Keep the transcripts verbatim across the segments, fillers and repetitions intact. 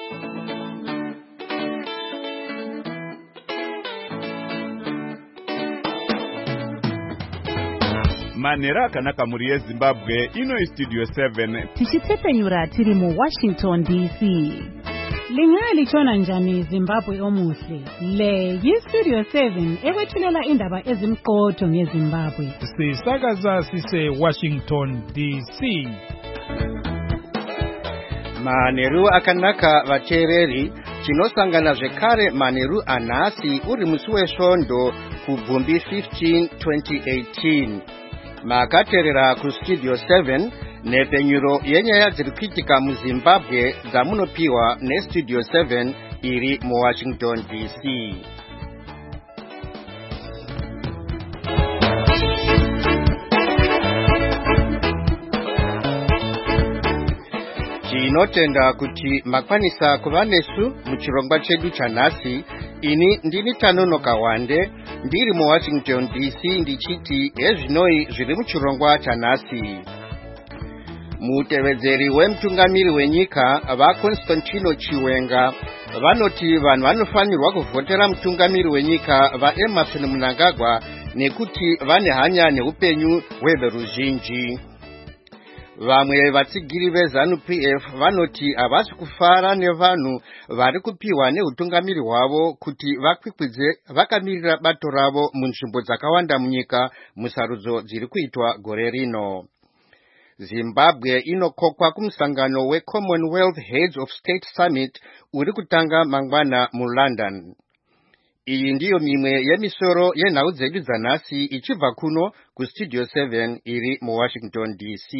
Manera kanaka muri Zimbabwe ino Studio seven tichitsepenyura tiri mu Washington D C. Lingali chona njani Zimbabwe omuhle. Le yi Studio seven ewethulela indaba ezimqotho ngeZimbabwe. Sisakaza sise Washington D C. Maneru akanaka vachereri chinosangana zvekare maneru anhasi uri musi wesvondo kubvumbi fifteen twenty eighteen. Makaterera ku Studio seven nepenyuro yenyaya dziri kuitika muZimbabwe dzamunopiwa neStudio seven iri mu Washington D C. Tinotenda kuti makwanisa kuva nesu muchirongwa chedu chanhasi. Ini ndini Tanonoka Wande ndiri mu Washington D C ndichiti ezvinoi zviri muchirongwa chanhasi. Mutevedzeri wemutungamiri wenyika vaConstantino Chiwenga vanoti vanhu vanofanirwa kuvhotera mutungamiri wenyika vaEmmerson Mnangagwa nekuti vane hanya neupenyu hweveruzhinji. Vamwe vatsigiri veZANU-P F vanoti havasi kufara nevanhu vari kupiwa neutungamiri hwavo kuti vakwikwidze vakamirira bato ravo munzvimbo dzakawanda munyika musarudzo dziri kuitwa gore rino. Zimbabwe inokokwa kumusangano weCommonwealth Heads of State Summit uri kutanga mangwana muLondon. Iyi ndiyo mimwe yemisoro yenhau dzedu dzanhasi ichibva kuno kuStudio seven iri mu Washington D C.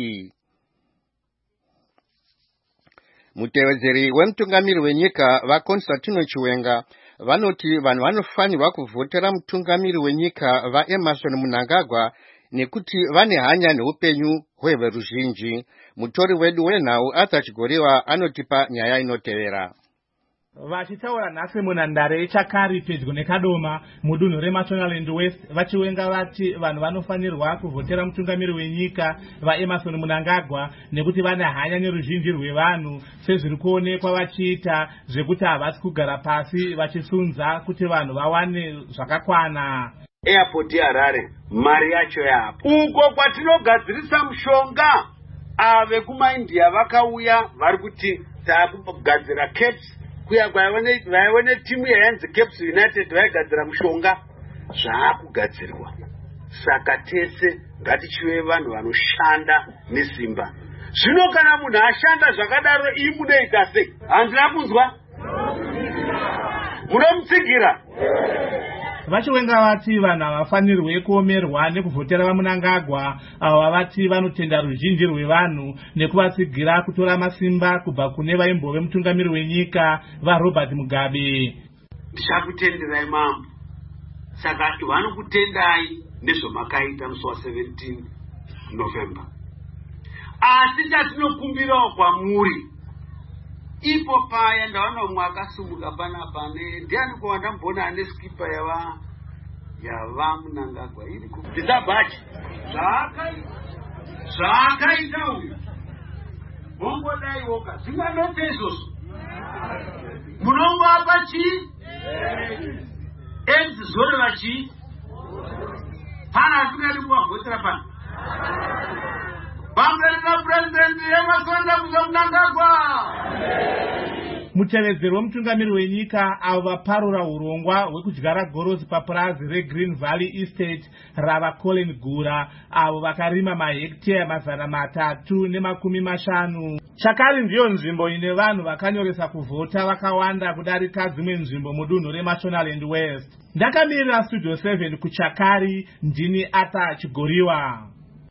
Mutevedzeri wemutungamiri wenyika vaConstantino Chiwenga vanoti vanhu vanofanirwa kuvhotera mutungamiri wenyika vaEmmerson Mnangagwa nekuti vane hanya neupenyu hweveruzhinji. Mutori wedu wenhau Arthur Chigoriwa anotipa nyaya inotevera. Vachitaura nhasi munhandare yeChakari pedyo neKadoma mudunhu reMashonaland West, vachiwenga vati vanhu vanofanirwa kuvhotera mutungamiri wenyika vaEmmerson Mnangagwa nekuti vane hanya neruzhinji rwevanhu sezviri kuonekwa vachiita zvekuti havasi kugara pasi vachisunza kuti vanhu vawane zvakakwana. Airport yaHarare mari yacho yapo. Uko kwatinogadzirisa mushonga ave kumaIndia vakauya vari kuti taakugadzira caps kuya kwaione timu yayanzi Caps United vaigadzira mushonga zvaakugadzirwa. Saka tese ngatichive vanhu vanoshanda nesimba. Zvino kana munhu ashanda zvakadaro imunoita sei? Handina kunzwa? Munomutsigira? Vachiwenga vati vanhu havafanirwe kuomerwa nekuvhotera vaMnangagwa avo vati vanotenda ruzhinji rwevanhu nekuvatsigira kutora masimba kubva kune vaimbove mutungamiri wenyika vaRobert Mugabe. Ndichakutenderai mambo, saka vanokutendai nezvamakaita musi wa17 November. Asi chatinokumbirawo kwamuri ipo paya ndaona umwe akasumuka panapa ndiani kuwanda mbona ane skipa yava yava Mnangagwa iri kudzabachi zvakaita zvakaita uyu bongodai woka zvinganete izvozvo munongova chii enzi zoreva chii pana asingadi kuvavhotera pana Bamberina President Emerson Mnangagwa. Mutevedzeri wemutungamiri wenyika avo vaparura urongwa hwekudyara gorosi papurazi reGreen Valley Estate rava Colin Gura avo vakarima mahekiteya mazana matatu nemakumi mashanu. Chakari ndiyo nzvimbo ine vanhu vakanyoresa kuvhota vakawanda kudarika dzimwe nzvimbo mudunhu reMashonaland West. Ndakamirira Studio seven kuChakari, ndini Arthur Chigoriwa.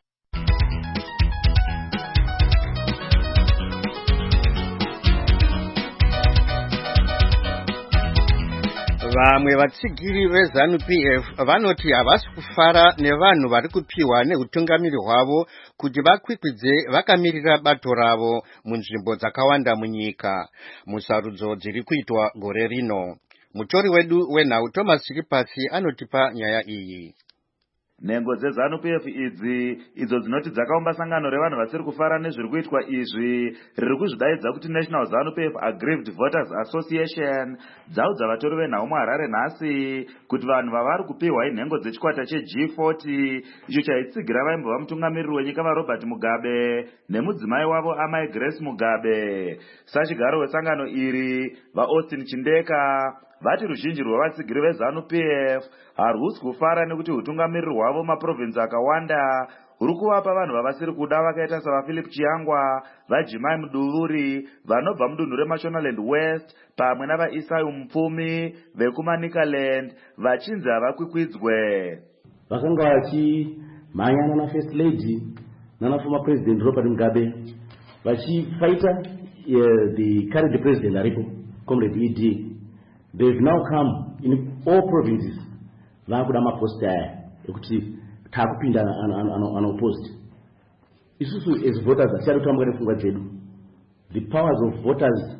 Vamwe vatsigiri veZANU-P F vanoti havasi kufara nevanhu vari kupiwa neutungamiri hwavo kuti vakwikwidze vakamirira bato ravo munzvimbo dzakawanda munyika musarudzo dziri kuitwa gore rino. Mutori wedu wenhau Thomas Chiripasi anotipa nyaya iyi. Nhengo dzeZANU-P F idzi idzo dzinoti dzakaumba sangano revanhu vasiri kufara nezviri kuitwa izvi riri kuzvidaidza kuti National ZANU-P F Aggrieved Voters Association dzaudza vatori venhau muHarare nhasi kuti vanhu vavari kupiwa inhengo dzechikwata cheG forty icho chaitsigira vaimbova mutungamiriri wenyika vaRobert Mugabe nemudzimai wavo amai Grace Mugabe. Sachigaro wesangano iri vaAustin Chindeka vati ruzhinji rwavatsigiri veZANU-P F harwusi kufara nekuti utungamiriri hwavo maprovinsi akawanda huri kuvapa vanhu vavasiri kuda vakaita savaPhilip Chiyangwa, vaJimai Muduvuri vanobva mudunhu reMashonaland West pamwe navaIsayu Mupfumi vekuManicaland vachinzi havakwikwidzwe. Vakanga vachimhanyana naFirst Lady nana former President Robert Mugabe vachifaita uh, the current president aripo Comrade E D. They've now come in all provinces. Vakuda maposta aya ekuti takupinda anopost. Isusu as voters asiari kutambwa nepfungwa dzedu. The powers of voters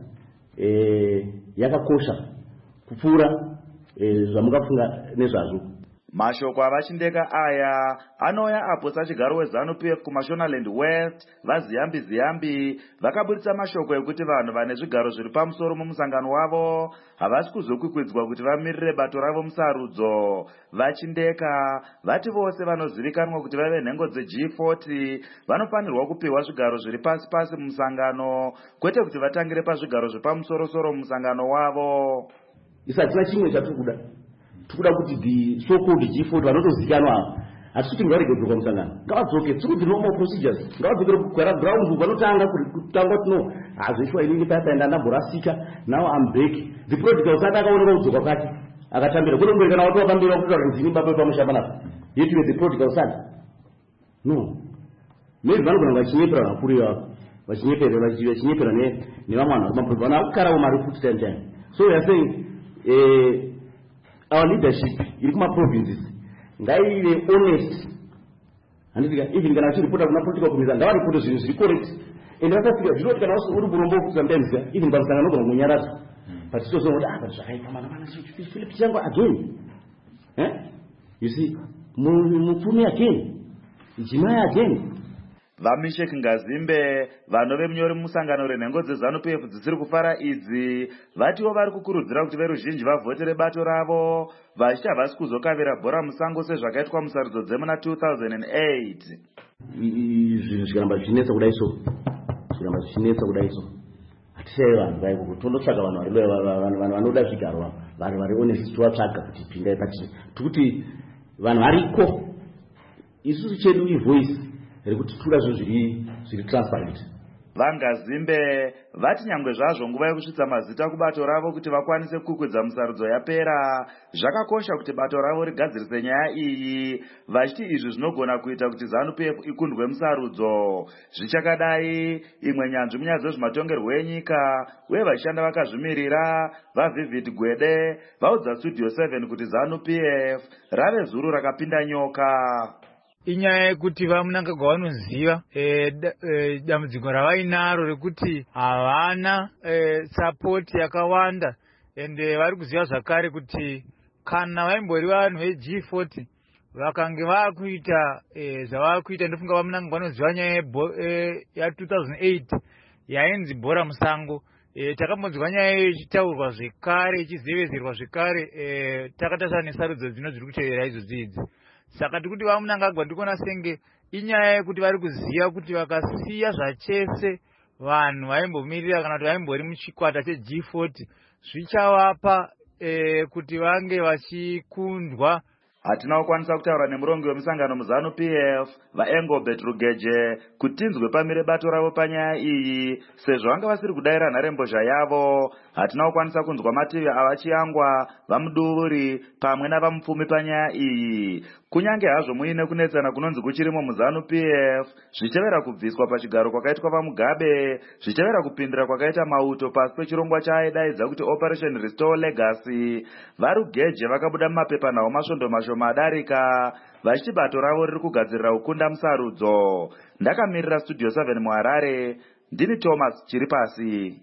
eh, yakakosha kupfuura eh, zvamungafunga nezvazvo. Mashoko avachindeka aya anouya apo sachigaro weZANU-P F kuMashonaland West vaziyambi ziyambi vakaburitsa mashoko ekuti vanhu vane zvigaro zviri pamusoro mumusangano wavo havasi kuzokwikwidzwa kuti vamirire bato ravo musarudzo. Vachindeka vati vose vanozivikanwa kuti vave nhengo dzeG forty vanofanirwa kupiwa zvigaro zviri pasi pasi mumusangano kwete kuti vatangire pazvigaro zvepamusoro-soro mumusangano wavo. Isatina chimwe chatikuda tukuda kuti the so-called G forty vanotozikanwa hatisi kuti ngavarege kumusangano ngavadzoke tsiri the normal procedures ngavadzokere kugara ground vanotanga kutanga kuti no hazvishwa inini papaenda ndamborasika now I'm back. The prodigal son akaoneka kudzoka kwake akatambira kune mbereka nawo topambira kuti rinzini baba pamushamba napo yeti the prodigal son no maybe vanogona vachinyepera vakuru yavo vachinyepera vachinyepera nevamwe vanhu vari vana vakugarawo mari futi time time. So we are saying eh, our leadership iri kumaprovinces ngaive honest. Handiti even kana vachiripota kuna political committee ngavaripota zvinhu zviri correct ende vakasika zvinoti kana uri burombo sometimes even pamusangano nogona kunyaradzwa but titozona kuti ah zvakaita mana mana Philip Chiyangwa again eh you see Mupfumi again Jimai again. Vamishek Ngazimbe vanove munyori musangano renhengo dzeZANU-P F dzisiri kufara idzi vatiwo vari kukurudzira kuti veruzhinji vavhotere bato ravo vachiti havasi kuzokavira bhora musango sezvakaitwa musarudzo dzemuna two thousand eight. Zvinhu zvikaramba zvichinetsa kudai so zvikaramba zvichinetsa kudai so hatisai vanhu vaiko tondotsvaga vanhu vanoda zvigaro vari vari honest tovatsvaga kuti pindai patiri tikuti vanhu variko isusu chedu ivoice rekuti tura zvo zviri zviri transparent. Vangazimbe vati nyangwe zvazvo nguva yekusvitsa mazita kubato ravo kuti vakwanise kukwidza musarudzo yapera zvakakosha kuti bato ravo rigadzirise nyaya iyi vachiti izvi zvinogona kuita kuti ZANU-P F ikundwe musarudzo. Zvichakadai imwe nyanzvi munyaya dzezvematongerwo enyika uye vachishanda vakazvimirira vaVivid Gwede vaudza Studio seven kuti ZANU-P F rave zuru rakapinda nyoka. Inyaya yekuti vamunangagwa vanoziva e, e, dambudziko ravainaro rekuti havana e, support yakawanda ende vari kuziva zvakare kuti kana vaimbori vanhu veG forty vakange vakuita e, zvavakuita ndofunga vamunangagwa vanoziva nyaya e, ya two thousand eight yainzi bhora musango. E, takambonzwa nyaya ichitaurwa zvekare ichizevezerwa zvekare e, takatasana nesarudzo dzino dziri kutevera izvodzi idzi. Saka tikuti vamunangagwa ndikona senge inyaya yekuti vari kuziva kuti vakasiya zvachese vanhu vaimbomirira kana kuti vaimbori muchikwata cheG forty zvichavapa e, kuti vange vachikundwa. Hatina kukwanisa kutaura nemurongi wemusangano muZANU-P F vaEngobert Rugeje kuti tinzwe pamire bato ravo panyaya iyi sezvo vanga vasiri kudayira nharembozha yavo. Hatina kukwanisa kunzwa mativi avachiyangwa vaMuduvuri pamwe navamupfumi panyaya iyi. Kunyange hazvo muine kunetsana kunonzi kuchirimo muZANU-P F zvichevera kubviswa pachigaro kwakaitwa vaMugabe zvichevera kupindira kwakaita mauto pasi pechirongwa chaaidaidzwa kuti Operation Restore Legacy. VaRugeje vakabuda mumapepanhau masvondo mashoma adarika vachiti bato ravo riri kugadzirira kukunda musarudzo. Ndakamirira Studio seven muHarare ndini Thomas Chiripasi.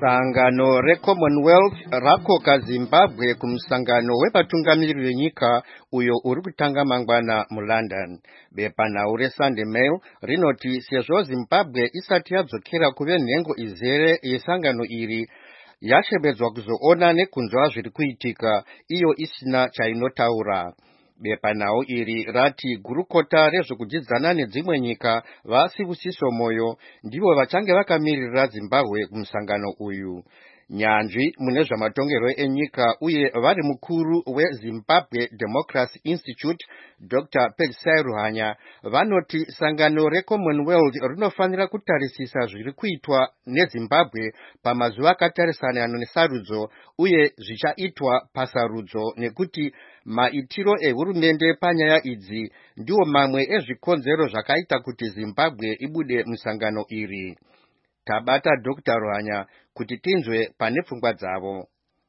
sangano reCommonwealth rakoka Zimbabwe kumusangano wevatungamiriri venyika uyo uri kutanga mangwana muLondon. Bepanhau reSunday Mail rinoti sezvo Zimbabwe isati yadzokera kuve nhengo izere yesangano iri, yashevedzwa kuzoona nekunzwa zviri kuitika iyo isina chainotaura. Bepanhau iri rati gurukota rezvekudzidzana nedzimwe nyika vaSibusiso Moyo ndivo vachange vakamirira Zimbabwe kumusangano uyu. Nyanzvi mune zvamatongerwo enyika uye vari mukuru weZimbabwe Democracy Institute Doctor Pedzisai Ruhanya vanoti sangano reCommonwealth rinofanira kutarisisa zviri kuitwa neZimbabwe pamazuva akatarisana nesarudzo uye zvichaitwa pasarudzo, nekuti maitiro ehurumende panyaya idzi ndiwo mamwe ezvikonzero zvakaita kuti Zimbabwe ibude musangano iri. Tabata Doctor Ruhanya kuti tinzwe pane pfungwa dzavo.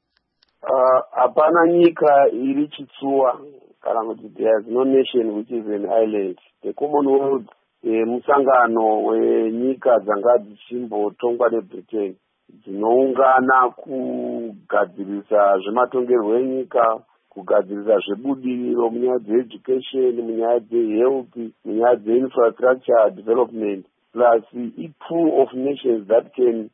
Hapana uh, nyika iri chitsuwa kana kuti there is no nation which is an island. The Commonwealth eh, musangano wenyika dzanga dzichimbotongwa neBritain dzinoungana kugadzirisa zvematongerwo enyika, kugadzirisa zvebudiriro munyaya dzeeducation, munyaya dzehealth, munyaya dzeinfrastructure development, plus a pool of nations that can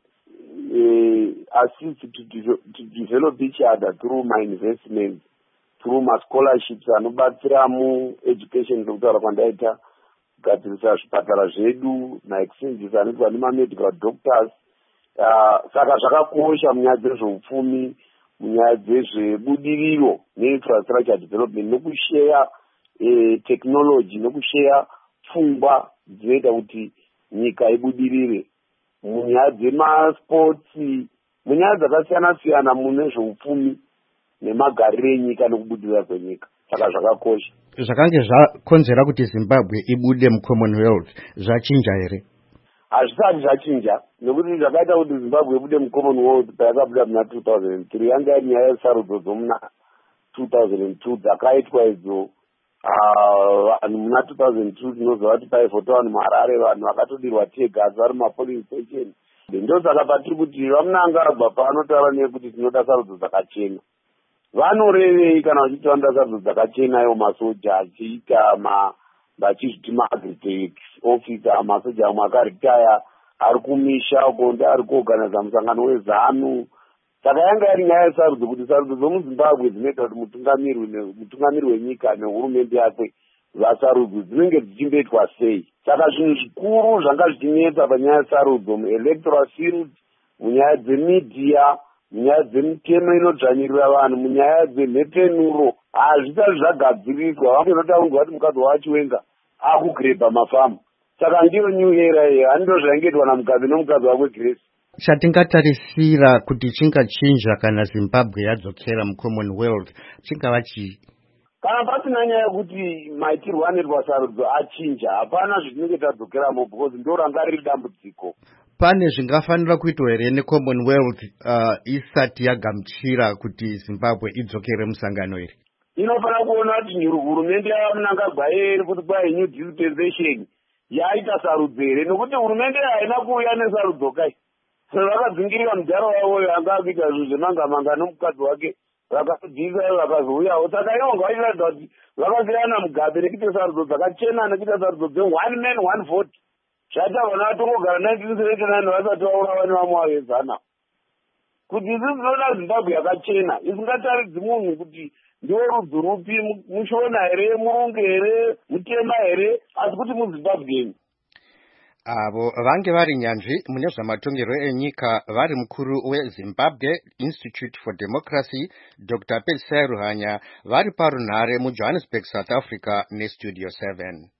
uh, assist to, de- to develop each other through my investments, through my scholarships anobatsira mu education ndokutaura kwandaita kugadzirisa zvipatara zvedu, maexchanges anoitwa nemamedical doctors. Uh, saka zvakakosha munyaya dzezveupfumi, munyaya dzezvebudiriro neinfrastructure development, nokushare uh, technology, nokushare pfungwa dzinoita kuti nyika ibudirire munyaya dzemaspotsi, munyaya dzakasiyana-siyana mune zveupfumi nemagariro enyika nokubudirira kwenyika. Saka zvakakosha. Zvakange zvakonzera kuti Zimbabwe ibude muCommonwealth zvachinja here? Hazvisati zvachinja, nekuti zvakaita kuti Zimbabwe ibude muCommonwealth payakabuda muna two thousand three yanga iri nyaya yesarudzo dzomuna two thousand two dzakaitwa idzo. Vanhu uh, muna two thousand two tinoziva kuti paivhota vanhu muHarare, vanhu vakatodirwa tegas vari mumapolling station. Ndo saka patiri kuti vamunangagwa panotaura nekuti tinoda sarudzo dzakachena. Vanorevei kana vachiti vanoda sarudzo dzakachena ivo masoja achiita ma vachizviti maagritech officer, masoja amwe akaritaya ari kumisha uko ari kuorganiza musangano weZANU. Saka yanga iri nyaya yesarudzo kuti sarudzo dzomuZimbabwe dzinoita kuti mutungamiri mutungamiri wenyika nehurumende yake vasarudzo dzinenge dzichingoitwa sei. Saka zvinhu zvikuru zvanga zvichinetsa panyaya yesarudzo muelectoral field, munyaya dzemedia, munyaya dzemitemo inodzvanyirira vanhu, munyaya dzemhepenuro hazvisati zvagadziriswa. Vangenotaurwa kuti mukadzi waChiwenga akugrebha mafamu. Saka ndiyo new era iyi, handito zvaingoitwa namukadzi nomukadzi wake Grace. Chatingatarisira kuti chingachinja kana Zimbabwe yadzokera muCommonwealth chingava chii? Kana pasina nyaya yekuti maitirwo anoitwa sarudzo achinja, hapana zvitinenge tadzokeramo because ndo ranga riri dambudziko. Pane zvingafanira kuitwa here neCommonwealth uh, isati yagamuchira kuti Zimbabwe idzokere musangano iri? Inofanira kuona kuti hurumende yaMnangagwa iri kuti kwai new dispensation yaita sarudzo here, nokuti hurumende haina kuuya nesarudzo kai. Vakadzingirira mudhara wavoyo anga akuita zvinhu zvemangamanga nomukadzi wake, vakadzingisa vakazouyawo. Saka ivo ngavachiratidza kuti vakasiyana mugabe nekuita sarudzo dzakachena nekuita sarudzo dze-one man one vote. Zvaita vana vatongogara nineteen seventy-nine vasati vaurawa nevamwe vavezana. Kuti isi tinoda Zimbabwe yakachena, isingataridzi munhu kuti ndiwo rudzi rupi, mushona here, murungu here, mutema here, asi kuti muZimbabwe. Avo vange vari nyanzvi mune zvamatongerwo enyika vari mukuru weZimbabwe Institute for Democracy Doctor Pedzisai Ruhanya vari parunhare muJohannesburg, South Africa neStudio seven.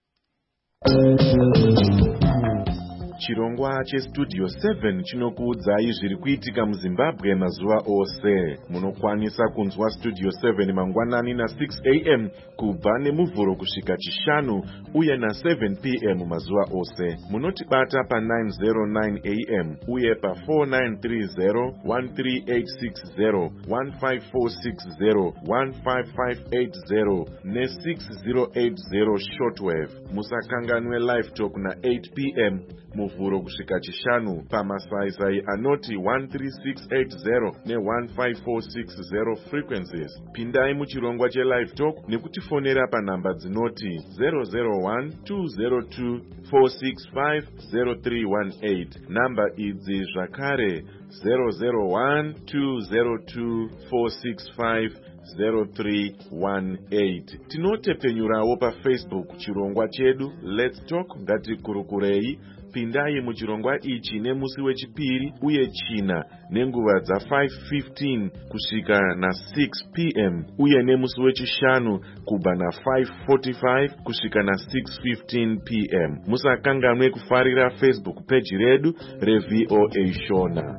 Chirongwa cheStudio seven chinokuudzai zviri kuitika muZimbabwe mazuva ose. Munokwanisa kunzwa Studio seven mangwanani na six a m kubva nemuvhuro kusvika chishanu uye na seven p m mazuva ose. Munotibata pa nine oh nine a m uye pa four nine three zero, one three eight six zero, one five four six zero, one five five eight zero ne six zero eight zero shortwave. Musakanganwe live talk na eight p m. Muvu muvhuro kusvika chishanu pamasaisai anoti one three six eight zero ne one five four six zero frequencies. Pindai muchirongwa chelive talk nekutifonera panhamba dzinoti zero zero one two zero two four six five zero three one eight. Namba idzi zvakare zero zero one two zero two four six five zero three one eight. Tinotepenyurawo pafacebook chirongwa chedu Let's Talk Ngatikurukurei. Pindai muchirongwa ichi nemusi wechipiri uye china nenguva dza five fifteen kusvika na six p m uye nemusi wechishanu kubva na five forty-five kusvika na six fifteen p m. Musakanganwe kufarira Facebook page redu reV O A Shona.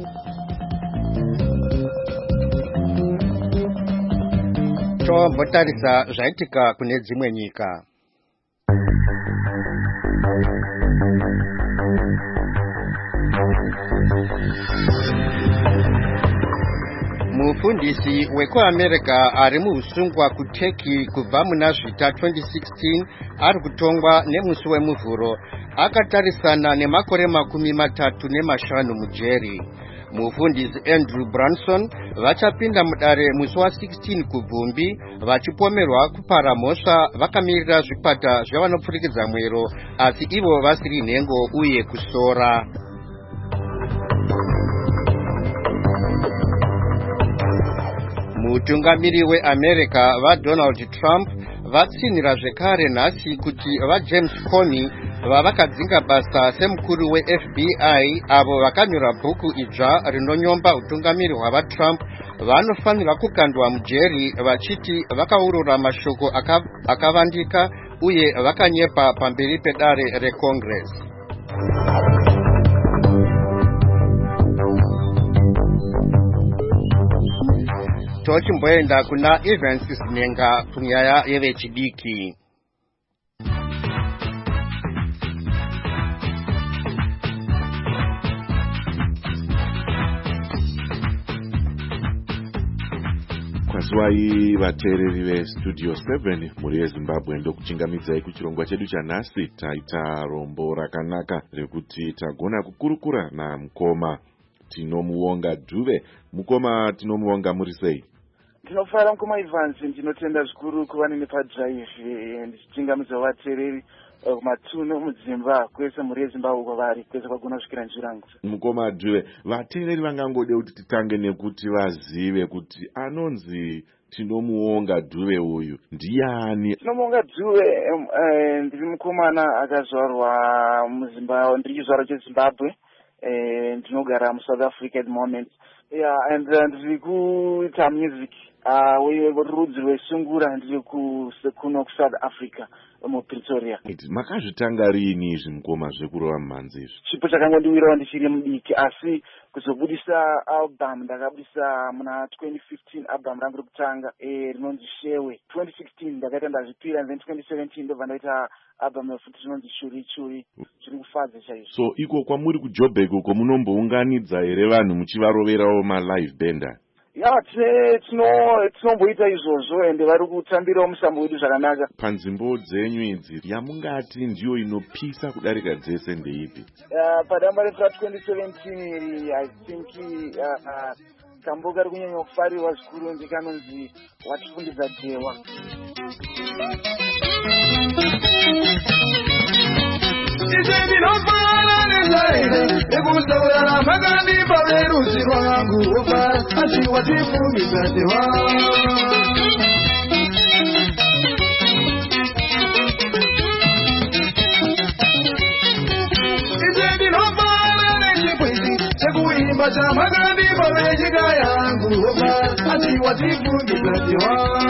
Tombotarisa zvaitika kune dzimwe nyika. Mufundisi wekuAmerica ari muusungwa kuTurkey kubva muna zvita twenty sixteen ari kutongwa nemusi wemuvhuro akatarisana nemakore makumi matatu nemashanu mujeri. Mufundisi Andrew Branson vachapinda mudare musi wa sixteen kubvumbi vachipomerwa kupara mhosva vakamirira zvikwata zvavanopfurikidza mwero asi ivo vasiri nhengo uye kusora. Mutungamiri weAmerica vaDonald Trump vatsinira zvekare nhasi kuti vaJames Comey vavakadzinga basa semukuru weF B I avo vakanyora bhuku idzva rinonyomba utungamiri hwavaTrump vanofanira kukandwa mujeri vachiti vakaurura mashoko akavandika uye vakanyepa pamberi pedare reCongress. Tochimboenda kuna Evans Sinenga kunyaya yevechidiki. Kwaswai vateereri vestudio seven muri yeZimbabwe ndokuchingamidzai kuchirongwa chedu chanhasi. Taita rombo rakanaka rekuti tagona kukurukura namukoma tinomuonga Dhuve. Mukoma tinomuonga muri sei? Ndinofara mukoma Evans, ndinotenda zvikuru kuva nini padrive ndichichingamidza vateereri kumatuno mudzimba kwese muri yeZimbabwe kwavari kwese kwagona kusvikira njirangu. Mukoma Dhuve, vateereri vangangode kuti titange nekuti vazive kuti anonzi tinomuonga Dhuve uyu ndiani? Tinomuonga Dhuve ndiri mukomana akazvarwa muZimbabwe, ndiri chizvarwa cheZimbabwe. Ndinogara muSouth Africa at the moment. Yeah, and ndiri kuita music werudzi rwesungura ndiri kuno kuSouth Africa muPretoria. Makazvitanga rini izvi mukoma zvekurova mumhanzi izvi? Chipo chakangondiwirawo ndichiri mudiki asi kuzobudisa album ndakabudisa muna twenty fifteen album rangu rokutanga rinonzi Shewe. twenty sixteen ndakaita ndazvipira and then twenty seventeen ndobva ndaita album yofuti rinonzi Churi Churi. Zviri kufadza chaizvo. So iko kwamuri kuJoburg uko munombounganidza here vanhu muchivaroverawo malive benda? Ya, tinomboita izvozvo ende vari kutambirawo musambo wedu zvakanaka. Panzvimbo dzenyu idzi yamungati ndiyo inopisa kudarika dzese ndeipi? Padamba retra twenty seventeen iri I think kambo kari kunyanya kufarirwa zvikuru ndikanonzi watifundidza Jewa. Ekusaurana makandipa veruzi rwangu opa asi watifundidza Jewa. Ise ndinofara nechipwisi chekuimba chamakandipa venyika yangu opa asi watifundidza Jewa.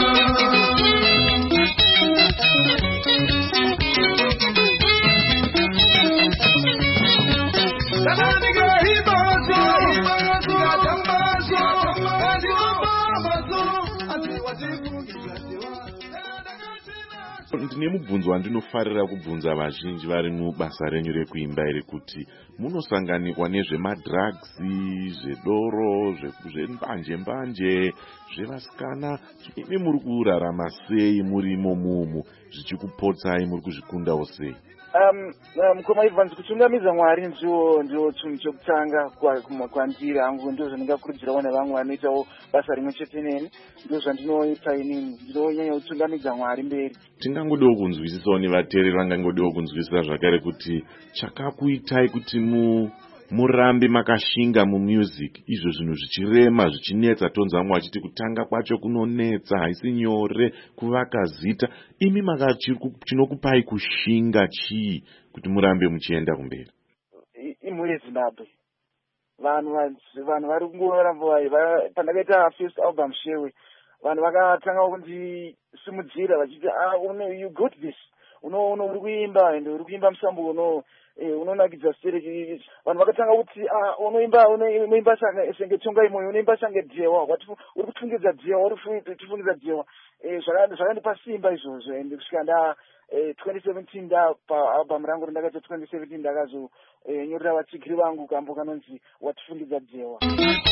Ndine mubvunzo wandinofarira kubvunza vazhinji vari mubasa renyu rekuimba iri kuti munosanganikwa nezvemadrugs, zvedoro, zvembanje mbanje, zvevasikana. Imi muri kurarama sei murimo mumu zvichikupotsai, muri kuzvikundawo sei? um mukoma Evans kutungamidza Mwari ndiwo ndiwo chinhu chokutanga kwandiri hangu ndizvo ndingakurudzirawo nevamwe vanoitawo basa rimwe chete neni ndizvo zvandinoita inini ndinonyanya kutungamidza Mwari mberi. Tingangodewo kunzwisisawo nevateereri vangangodewo kunzwisisa zvakare kuti chakakuitai kuti mu murambe makashinga mumusic izvo zvinhu zvichirema zvichinetsa tonzwa mwe achiti kutanga kwacho kunonetsa haisi nyore kuvaka zita imi maka chinokupai kushinga chii kuti murambe muchienda kumberi? Imhuri yeZimbabwe vanhu vanhu vari kungoramba pandakaita first album Shewe vanhu vakatanga kundisimudzira vachiti ah you got this uno uno uri kuimba ende uri kuimba musambo uno unonakidza stereki vanhu vakatanga kuti ah unoimba unoimba sanga senge tonga imoyo unoimba sanga dhewa wati uri kutungidza dhewa uri kutungidza dhewa eh zvakandipa simba izvozvo ende kusvika nda twenty seventeen nda pa album rangu randakaita twenty seventeen ndakazo nyorera vatsigiri vangu kambo kanonzi watifungidza dhewa.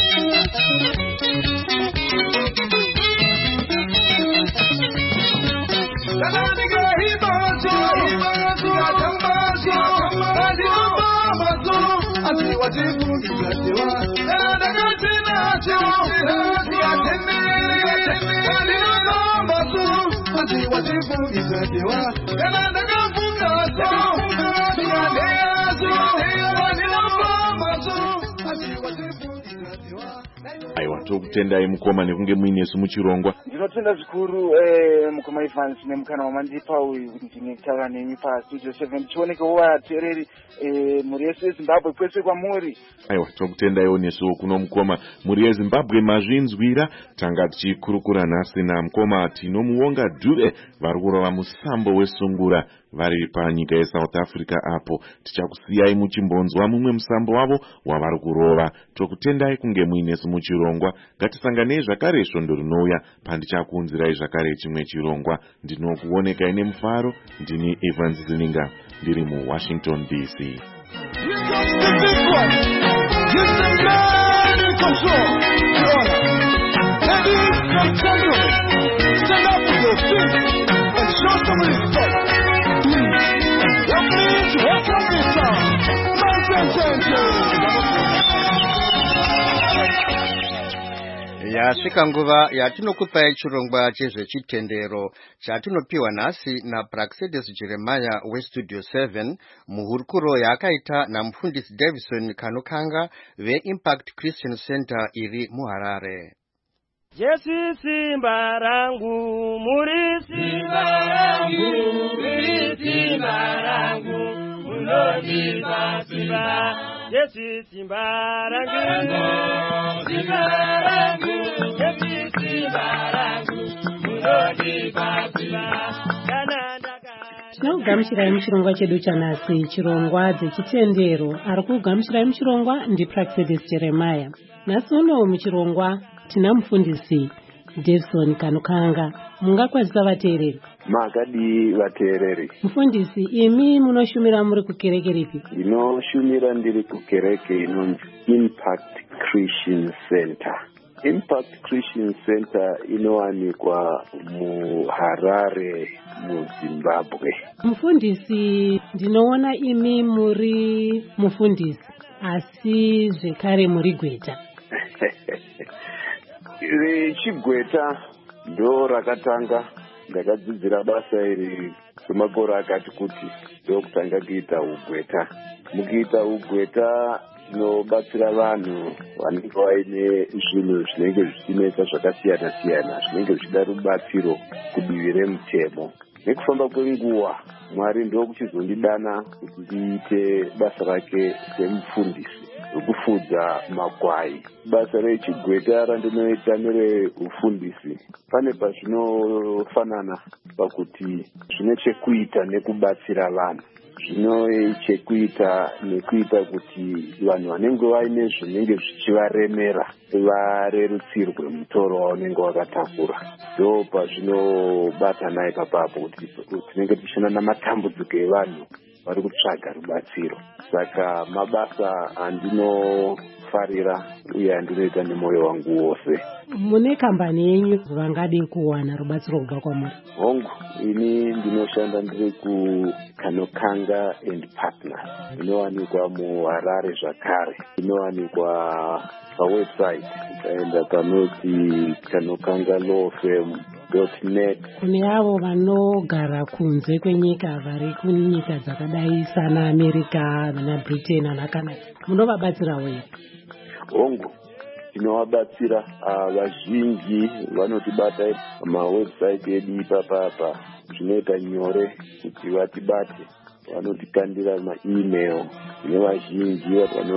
Aiwa, tokutendai mukoma nekunge muinesu muchirongwa. Ndinotenda zvikuru eh mukoma Evans nemukana wamandipa uyu kuti ndinetaura nemi pa Studio seven tionekewo vateereri eh muri yese yeZimbabwe kwese kwamuri. Aiwa, tokutendaiwo nesuwo kuno mukoma muri yeZimbabwe mazvinzwira tanga tichikurukura nhasi namukoma tinomuonga Dube vari kurova musambo wesungura vari panyika yeSouth Africa apo tichakusiyai muchimbonzwa mumwe musambo wavo wavari kurova. Tokutendai kunge muinesu muchirongwa ngatisanganei zvakare svondo rinouya pandichakuunzirai zvakare chimwe chirongwa. Ndinokuonekai nemufaro ndini Evans Zininga ndiri muWashington D C. Yasvika nguva yatinokupai chirongwa chezvechitendero chatinopiwa nhasi naPraxedis Jeremiah weStudio seven muhurukuro yaakaita namufundisi Davison Kanukanga veImpact Christian Center iri muHarare. Jesu simba rangu muri simba rangu muri simba rangu munonipa simba Jesu simba rangu simba rangu Jesu simba rangu munonipa simba. Tinokugamuchirai muchirongwa chedu chanhasi chirongwa dzechitendero. Ari kugamuchirai muchirongwa ndiPraxedis Jeremiah. Nhasi uno muchirongwa tina mufundisi Davison Kanukanga. Mungakwazisa vateereri? Makadi vateereri. Mufundisi, imi munoshumira muri kukereke ripi? Ndinoshumira ndiri kukereke inonzi Impact Christian Center. Impact Christian Center inowanikwa muHarare muZimbabwe. Mufundisi, ndinoona imi muri mufundisi asi zvekare muri gweta. Chigweta ndo rakatanga ndakadzidzira basa iri kwemakore akati kuti ndokutanga kuita ugweta. Mukuita ugweta tinobatsira vanhu vanenge vaine zvinhu zvinenge zvichinetsa zvakasiyana siyana zvinenge zvichida rubatsiro kudivi remutemo. Nekufamba kwenguva Mwari ndokuchizondidana kuti ndiite basa rake semufundisi wekufudza makwai. Basa rechigweta randinoita nereufundisi pane pazvinofanana pakuti zvine chekuita nekubatsira vanhu, zvine chekuita nekuita kuti vanhu vanenge vaine zvinenge zvichivaremera varerutsirwe mutoro waunenge wakatakura. Ndo pazvinobatana ipapapo kuti tinenge tichishanda namatambudziko evanhu vari kutsvaga rubatsiro. Saka mabasa andinofarira uye andinoita nemoyo wangu wose. Mune kambani yenyu vangade kuwana rubatsiro kubva kwamuri? Hongu, ini ndinoshanda ndiri kukanokanga and partners inowanikwa muharare zvakare, inowanikwa pawebsite ukaenda panoti kanokanga law firm dot net. Kune avo vanogara kunze kwenyika vari kunyika dzakadai sana America na Britain na Canada, munovabatsirawo here? Hongu tinovabatsira. Vazhinji vanotibata mawebsite edu ipapapa, zvinoita nyore kuti vatibate. Vanotikandira ma-email nevazhinji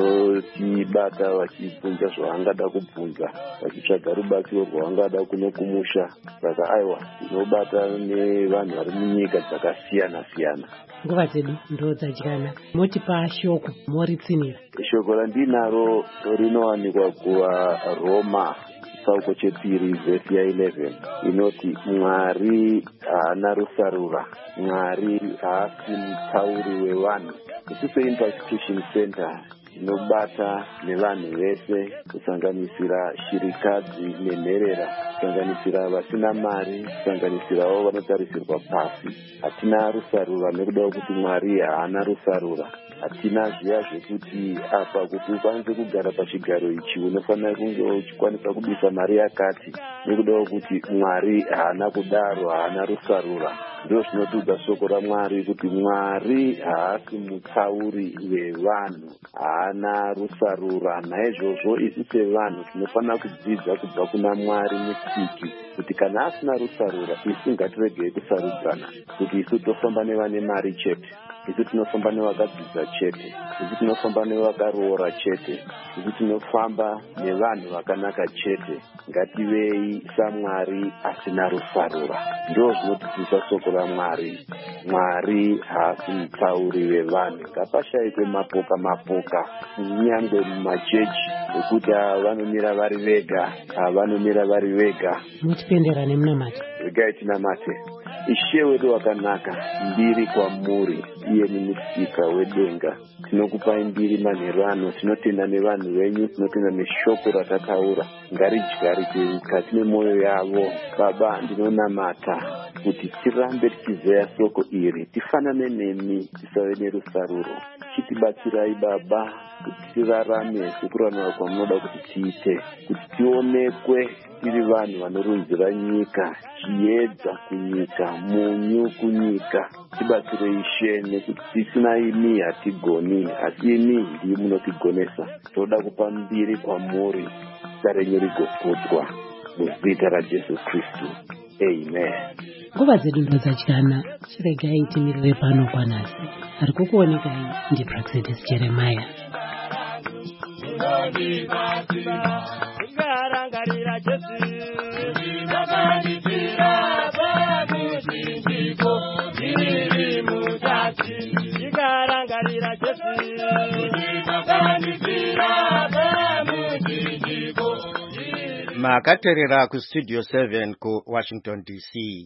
vanotibata vachibvunza zvavangada kubvunza, vachitsvaga rubatsiro rwavangada kuno kumusha. Saka aiwa tinobata nevanhu vari munyika dzakasiyana siyana. Nguva dzedu ndo dzadyana, motipa shoko moritsinira. Shoko randinaro rinowanikwa kuvaRoma sauko chepiri vhesi yaeleven inoti Mwari haana rusarura, Mwari haasi mutauri wevanhu. Isusu Impact Christian Center inobata nevanhu vese kusanganisira shirikadzi nenherera, kusanganisira vasina mari, kusanganisirawo vanotarisirwa pasi. Hatina rusarura nekuda kuti Mwari haana rusarura. Hatina zviya zvekuti apa kuti ukwanise kugara pachigaro ichi unofanira kunge uchikwanisa kubisa mari yakati, nekuda kuti Mwari haana kudaro, haana rusarura. Ndizvo zvinotudza shoko raMwari kuti Mwari haasi mutauri wevanhu, haana rusarura. Naizvozvo isu sevanhu tinofanira kudzidza kubva kuna Mwari mutsiki kuti kana asina rusarura isu ngatiregei kusarudzana, kuti isu tofamba nevane mari chete, isu tinofamba nevakadzidza chete, isu tinofamba nevakaroora chete, isu tinofamba nevanhu vakanaka chete. Ngativei saMwari asina rusarura. Ndizvo zvinotidzisa shoko raMwari. Mwari haasi mutauri wevanhu. Ngapashayikwe mapoka mapoka nyangwe mumachechi ekuti vanomira vari vega, vanomira vari vega. Mutipendera nemunamati. Regai tinamate. Ishe wedu wakanaka, mbiri kwamuri, iye ni mutsika wedenga. Tinokupai mbiri manheru ano, tinotenda nevanhu venyu, tinotenda neshoko ratataura. Ngaridyarike mukati memwoyo yavo. Baba, ndinonamata kuti tirambe tichizeya soko iri, tifanane nemi, tisave nerusaruro. Chitibatsirai Baba kuti tirarame sekurarama kwamunoda kuti tiite, kuti tionekwe tiri vanhu vanorunzira nyika, chiedza kunyika, munyu kunyika. Tibatsire Ishe, nekuti tisina imi hatigoni, asi imi ndiye munotigonesa. Toda kupa mbiri kwamuri, zita renyu rigokudzwa muzita raJesu Kristu. Amen. Nguva dzedu ndo dzadyana, chiregai timirire pano kwanhasi. Ari kukuonekai ndiPraxedis Jeremiah. Ngarangarira Jesu ndakanditira pamuchinjiko ndiri mutati. Ngarangarira Jesu ndakanditira pamuchinjiko. Makaterera ku Studio seven ku Washington D C.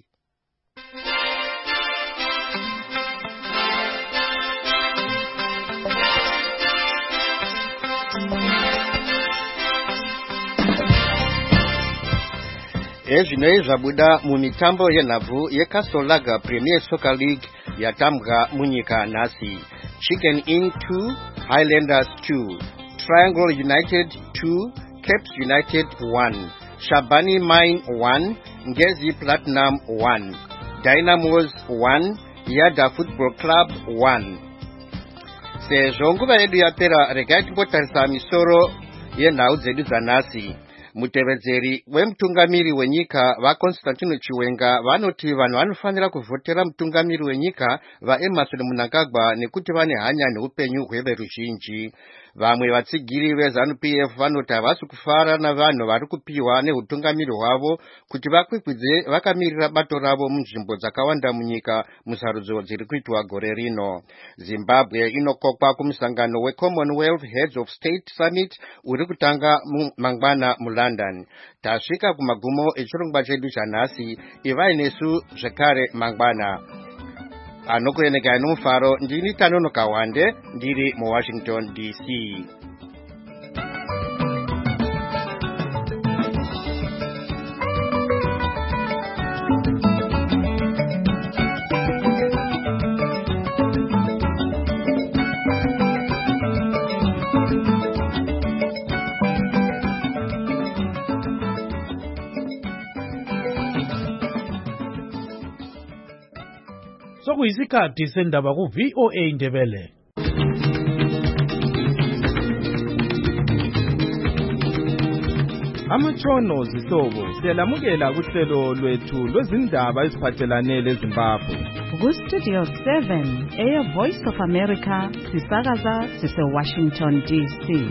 Ezvinoi zvabuda mumitambo yenhabvu yeCastle Premier Soccer League yatambwa munyika nhasi. Chicken Inn two, Highlanders two, Triangle United two, Capes United one, Shabani Mine one, Ngezi Platinum one, Dynamos one, Yada Football Club one. Sezvo nguva yedu yapera, regai timbotarisa misoro yenhau dzedu dzanhasi. Mutevedzeri wemutungamiri wenyika vaConstantino Chiwenga vanoti vanhu vanofanira kuvhotera mutungamiri wenyika vaEmmerson Mnangagwa nekuti vane hanya neupenyu hweveruzhinji. Vamwe vatsigiri veZANU P F vanoti havasi kufara navanhu vari kupiwa neutungamiri hwavo kuti vakwikwidze vakamirira bato ravo munzvimbo dzakawanda munyika musarudzo dziri kuitwa gore rino. Zimbabwe inokokwa kumusangano weCommonwealth Heads of State Summit uri kutanga mangwana muLondon. Tasvika kumagumo echirongwa chedu chanhasi, ivai nesu zvekare mangwana. Anokuenekai nomufaro, ndini Tanono Kawande, ndiri muWashington D C. sokuyisikhathi sendaba ku V O A Ndebele. Amatshono zihlobo siyalamukela kuhlelo lwethu lwezindaba eziphathelane leZimbabwe. Ku-Studio seven, Air Voice of America, sisakaza sise-Washington D C.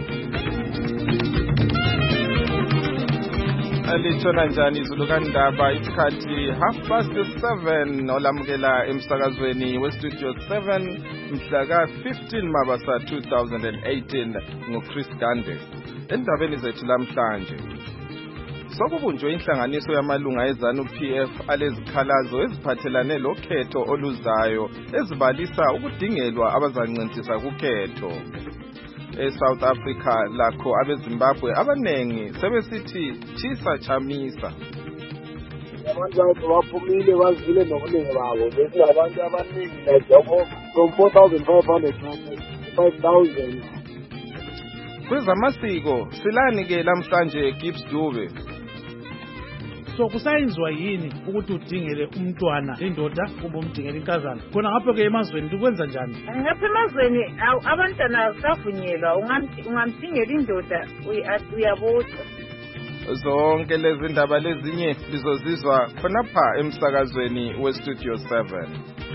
Alitshona njani izulu kandaba isikhathi half past seven olamukela emsakazweni we-Studio seven mhla ka-fifteen Mabasa two thousand eighteen nguChris Gande. Endabeni zethu lamhlanje sokubunjwe inhlanganiso yamalunga eZANU P F alezikhalazo eziphathelane lokhetho oluzayo ezibalisa ukudingelwa abazancintiswa kukhetho. eSouth Africa lakho abeZimbabwe abanengi sebesithi chisa chamisa. Abantu baphumile bazile nokuningi babo bese abantu abaningi like from four thousand five hundred to five thousand. Kwezamasiko silani ke lamhlanje Gibbs Dube. So kusayenzwa yini ukuthi udingele umntwana indoda kumbe umdingele inkazana? Khona ngapho ke emazweni likwenza njani? Ngapha emazweni abantwana savunyelwa ungamdingela indoda uyabotha. Zonke lezi ndaba lezinye lizozizwa khonapha emsakazweni we-Studio seven.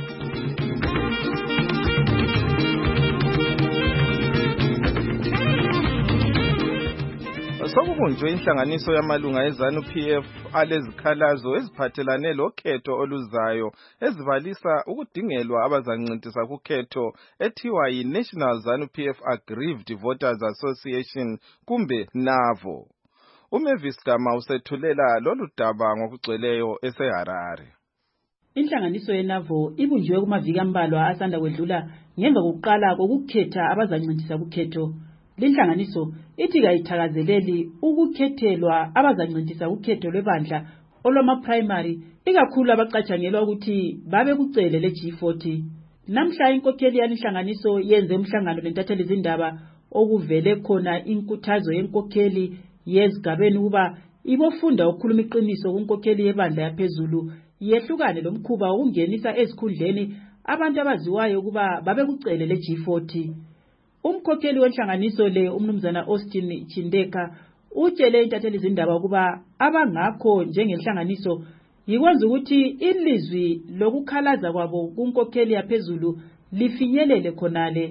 Sokubunjwe inhlanganiso yamalunga eZANU P F alezikhalazo eziphathelane lokhetho oluzayo ezibalisa ukudingelwa abazancintiswa kukhetho ethiwa yi-National ZANU P F Aggrieved Voters Association kumbe NAVO. uMavis Gama usethulela lolu daba ngokugcweleyo eseHarare. Inhlanganiso yeNAVO ibunjiwe kumaviki ambalwa asanda kwedlula ngemva kokuqala kokukhetha abazancintiswa kukhetho. Linhlanganiso ithi kayithakazeleli ukukhethelwa abazancintiswa kukhetho lwebandla olwama primary ikakhulu abacatshangelwa ukuthi babe kucele le G forty. Namhla inkokheli yalinhlanganiso yenze umhlangano lentatheli izindaba okuvele khona inkuthazo yenkokheli yezigabeni kuba ibofunda ukukhuluma iqiniso kunkokheli yebandla yaphezulu yehlukane lomkhuba wokungenisa ezikhundleni abantu abaziwayo kuba babe kucele le G forty. Umkhokheli wenhlanganiso le umnumzana Austin Chindeka utshele intatheli izindaba kuba abangakho njengenhlanganiso yikwenza ukuthi ilizwi lokukhalaza kwabo kunkokheli yaphezulu lifinyelele khonale.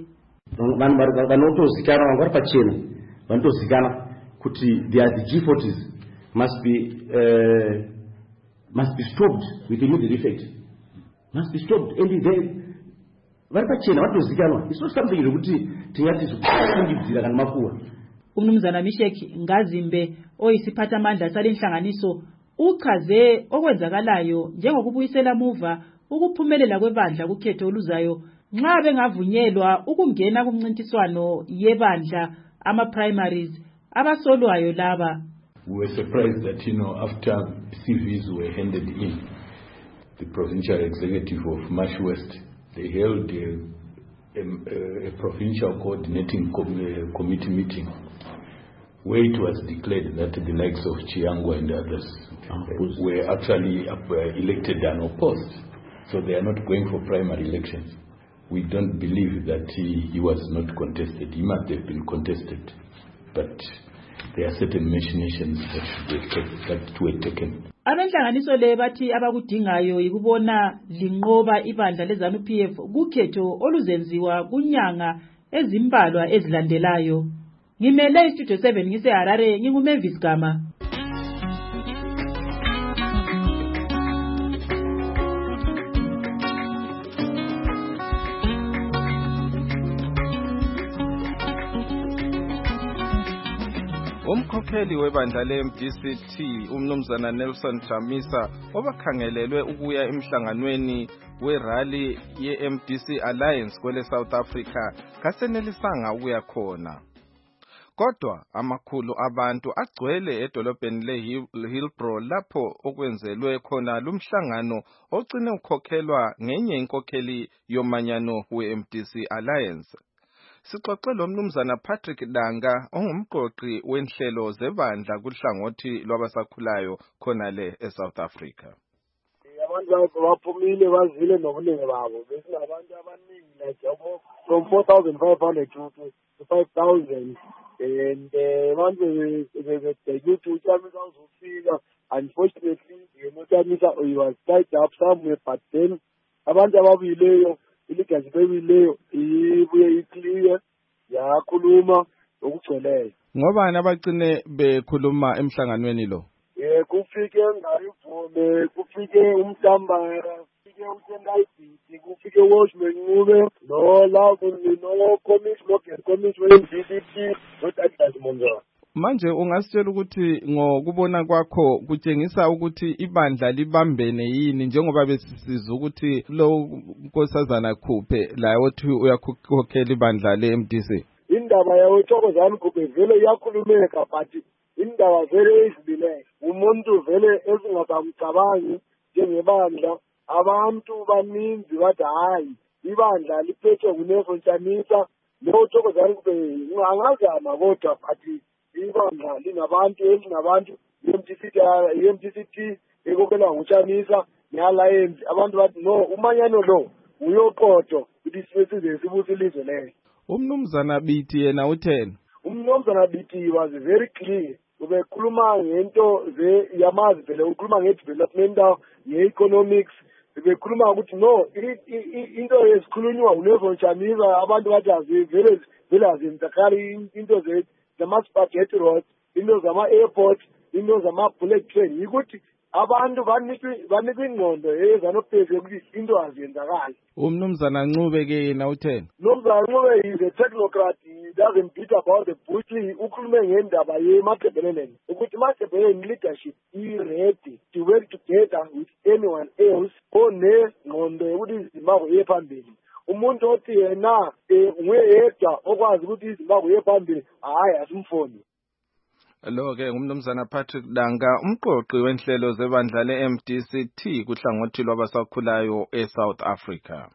Vanhu vanotozikana vangari pachena vanotozikana kuti they are the G forties must be uh, must be stopped with immediate effect, must be stopped and then vari pachena vatozikanwa. It's not something yokuti tingati zvifungidzira kana makuwa. Umnumzana Mishek Ngazimbe oyisiphathamandla salenhlanganiso uchaze okwenzakalayo njengokubuyisela muva ukuphumelela kwebandla kukhetho oluzayo nxa bengavunyelwa ukungena kumncintiswano yebandla ama primaries abasolwayo laba. We were surprised that, you know, after C Vs were handed in, the provincial executive of Marsh West, they held a, a, a provincial coordinating com uh, committee meeting where it was declared that the likes of Chiangwa and others uh, were actually uh, elected unopposed. So they are not going for primary elections. We don't believe that he, he was not contested. He must have been contested. But there are certain machinations that should be that were taken. Abanhlanganiso le bathi abakudingayo ikubona linqoba ibandla leZANU P F kukhetho oluzenziwa kunyanga ezimbalwa ezilandelayo. Ngimele iStudio seven ngiseHarare nginguMavis Gama. Umkhokheli webandla le-M D C T umnumzana Nelson Chamisa obakhangelelwe ukuya emhlanganweni we-rally ye-M D C Alliance kwele South Africa kasenelisanga ukuya khona. Kodwa amakhulu abantu agcwele edolobheni le-Hillbrow lapho okwenzelwe khona lumhlangano ogcine ukhokhelwa ngenye inkokheli yomanyano we-M D C Alliance. Sixoxe lo mnumzana Patrick Danga ongumqoqi wenhlelo zebandla kuhlangothi lwabasakhulayo khona le eSouth Africa. abantu baphumile bazile nobuningi babo besinabantu abaningi like yabo from four thousand five hundred to to five thousand and abantu bebedeke ukuthi uThamisa uzofika. Unfortunately uThamisa he was tied up somewhere, but then abantu ababuyileyo iligazi bebuyileyo ibuye iclear yakhuluma okugcweleyo. Ngobani abagcine bekhuluma emhlanganweni lo? Eh kufike ngayivume kufike umhlambara kufike uTendayibiti kufike Washman Ncube no la no commission no commission we D D P noTathazi Monzana. Manje ungasitshela ukuthi ngokubona kwakho kutshengisa ukuthi ibandla libambene yini njengoba besisiza ukuthi lo nkosazana Khuphe la othi uyakhokhela ibandla le-M D C? Indaba yawo Thokozani Khuphe vele iyakhulumeka but indaba vele ezibileyo umuntu vele ezingabacabangi njengebandla abantu baninzi bathi hayi ibandla liphethwe nguNelson Chamisa lo Thokozani Khuphe angazama kodwa but ibandla linabantu elinabantu i-M D C i-M D C T ekokela nguChamisa ne-Alliance abantu bathi no umanyano lo uyoqotho ukuthi sibe sibusa ilizwe lelo. Umnumzana Biti yena utheni? Umnumzana Biti was very clear. Ubekhuluma ngento ze yamazi vele ukhuluma nge-developmental nge-economics bekhuluma ukuthi no into esikhulunywa uNelson Chamisa abantu bathi azivele vele azenzakali into ze zama-spaghetti roads, into zama-airport, into zama-bullet train yikuthi abantu banikwa ingqondo ezanopezi ukuthi into aziyenzakali. Umnumzana Ncube ke yena utheni? Umnumzana Ncube is a technocrat. He doesn't beat about the bush. Ukhulume ngendaba yeMagebeleleni ukuthi Magebeleleni leadership is ready to work together with anyone else onengqondo yokuthi iZimbabwe iye phambili. Umuntu othi yena nguyedwa okwazi ukuthi iZimbabwe iye phambili hayi asimfoni. Lo ke ngumnumzana Patrick Danga umqoqi wenhlelo zebandla le-M D C T kuhlangothi lwabasakhulayo eSouth Africa.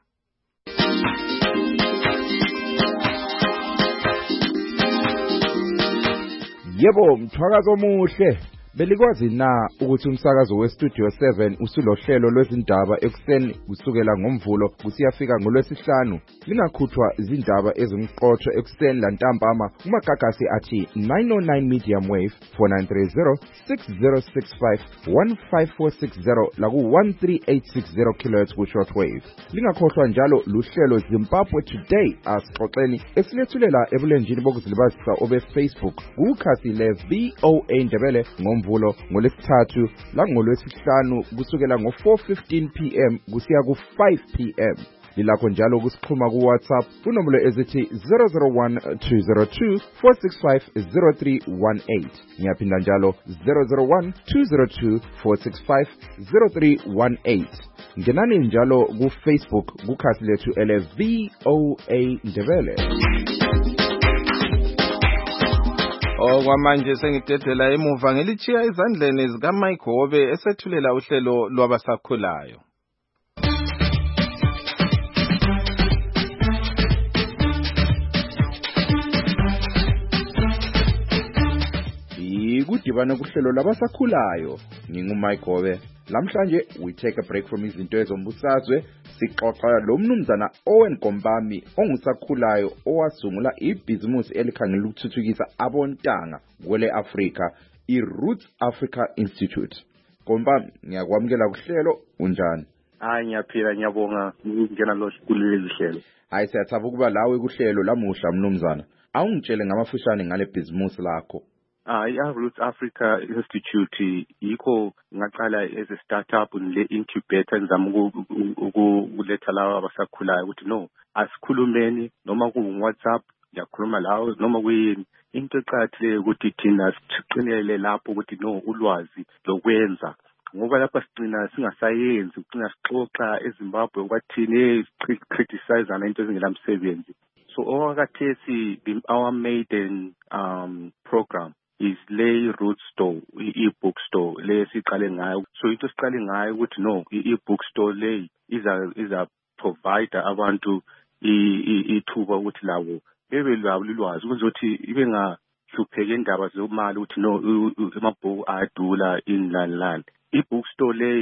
Yebo mthwakazo omuhle belikwazi na ukuthi umsakazo weStudio seven usulohlelo lwezindaba ekuseni kusukela ngomvulo kusiyafika ngolwesihlanu lingakhuthwa izindaba ezimqotho ekuseni lantambama kumagagasi athi nine oh nine medium wave four nine three zero six zero six five one five four six zero laku one three eight six zero kilohertz ku shortwave. Lingakhohlwa njalo luhlelo Zimbabwe Today asixoxeni esilethulela ebulenjini bokuzilibazisa obe Facebook kukhasi le V O A Ndebele ngomvulo ngolesithathu la ngolwesihlanu kusukela ngo four fifteen p m kusiya ku five p m Lilakho njalo kusixhuma ku WhatsApp kunombolo ezithi zero zero one two zero two four six five zero three one eight. Ngiyaphinda njalo zero zero one two zero two four six five zero three one eight. Ngenani njalo ku Facebook kukhasi lethu ele V O A Ndebele. Okwamanje sengidedela emuva ngelichiya izandleni zika Mike Hobe esethulela uhlelo lwabasakhulayo. Ikudibana kuhlelo labasakhulayo ngingu Mike Hobe. Lamhlanje we take a break from izinto ezombusazwe sixoxa lo mnumzana Owen Gombami ongusakhulayo owasungula ibhizimusi elikhangela ukuthuthukisa abontanga kwele Africa iRoots Africa Institute. Gombami ngiyakwamukela kuhlelo unjani? Hayi ngiyaphila ngiyabonga ngingena lo kuleli hlelo. Hayi siyathaba ukuba lawe kuhlelo lamuhla mnumzana. Awungitshele ngamafushane ngale bhizimusi lakho. Ah, iRoots Africa Institute yikho ngaqala as a startup le incubator ngizama ukuletha lawa abasakhulayo ukuthi no asikhulumeni noma ku WhatsApp yakhuluma lawo noma kuyini into eqhathile ukuthi thina siqinele lapho ukuthi no ulwazi lokwenza ngoba lapha sicina singasayenzi ucina sixoxa eZimbabwe kwathini criticize ana into ezingelamsebenzi. So owakathesi our maiden um program is le Root Store, e-book store, le siqale ngayo. So into siqale ngayo ukuthi no, e-book store le is a is a provider abantu ithuba ukuthi lawo bebe labo lwazi ukuthi ibe ngahlupheke indaba zomali ukuthi no amabhuku adula in land land. E-book store le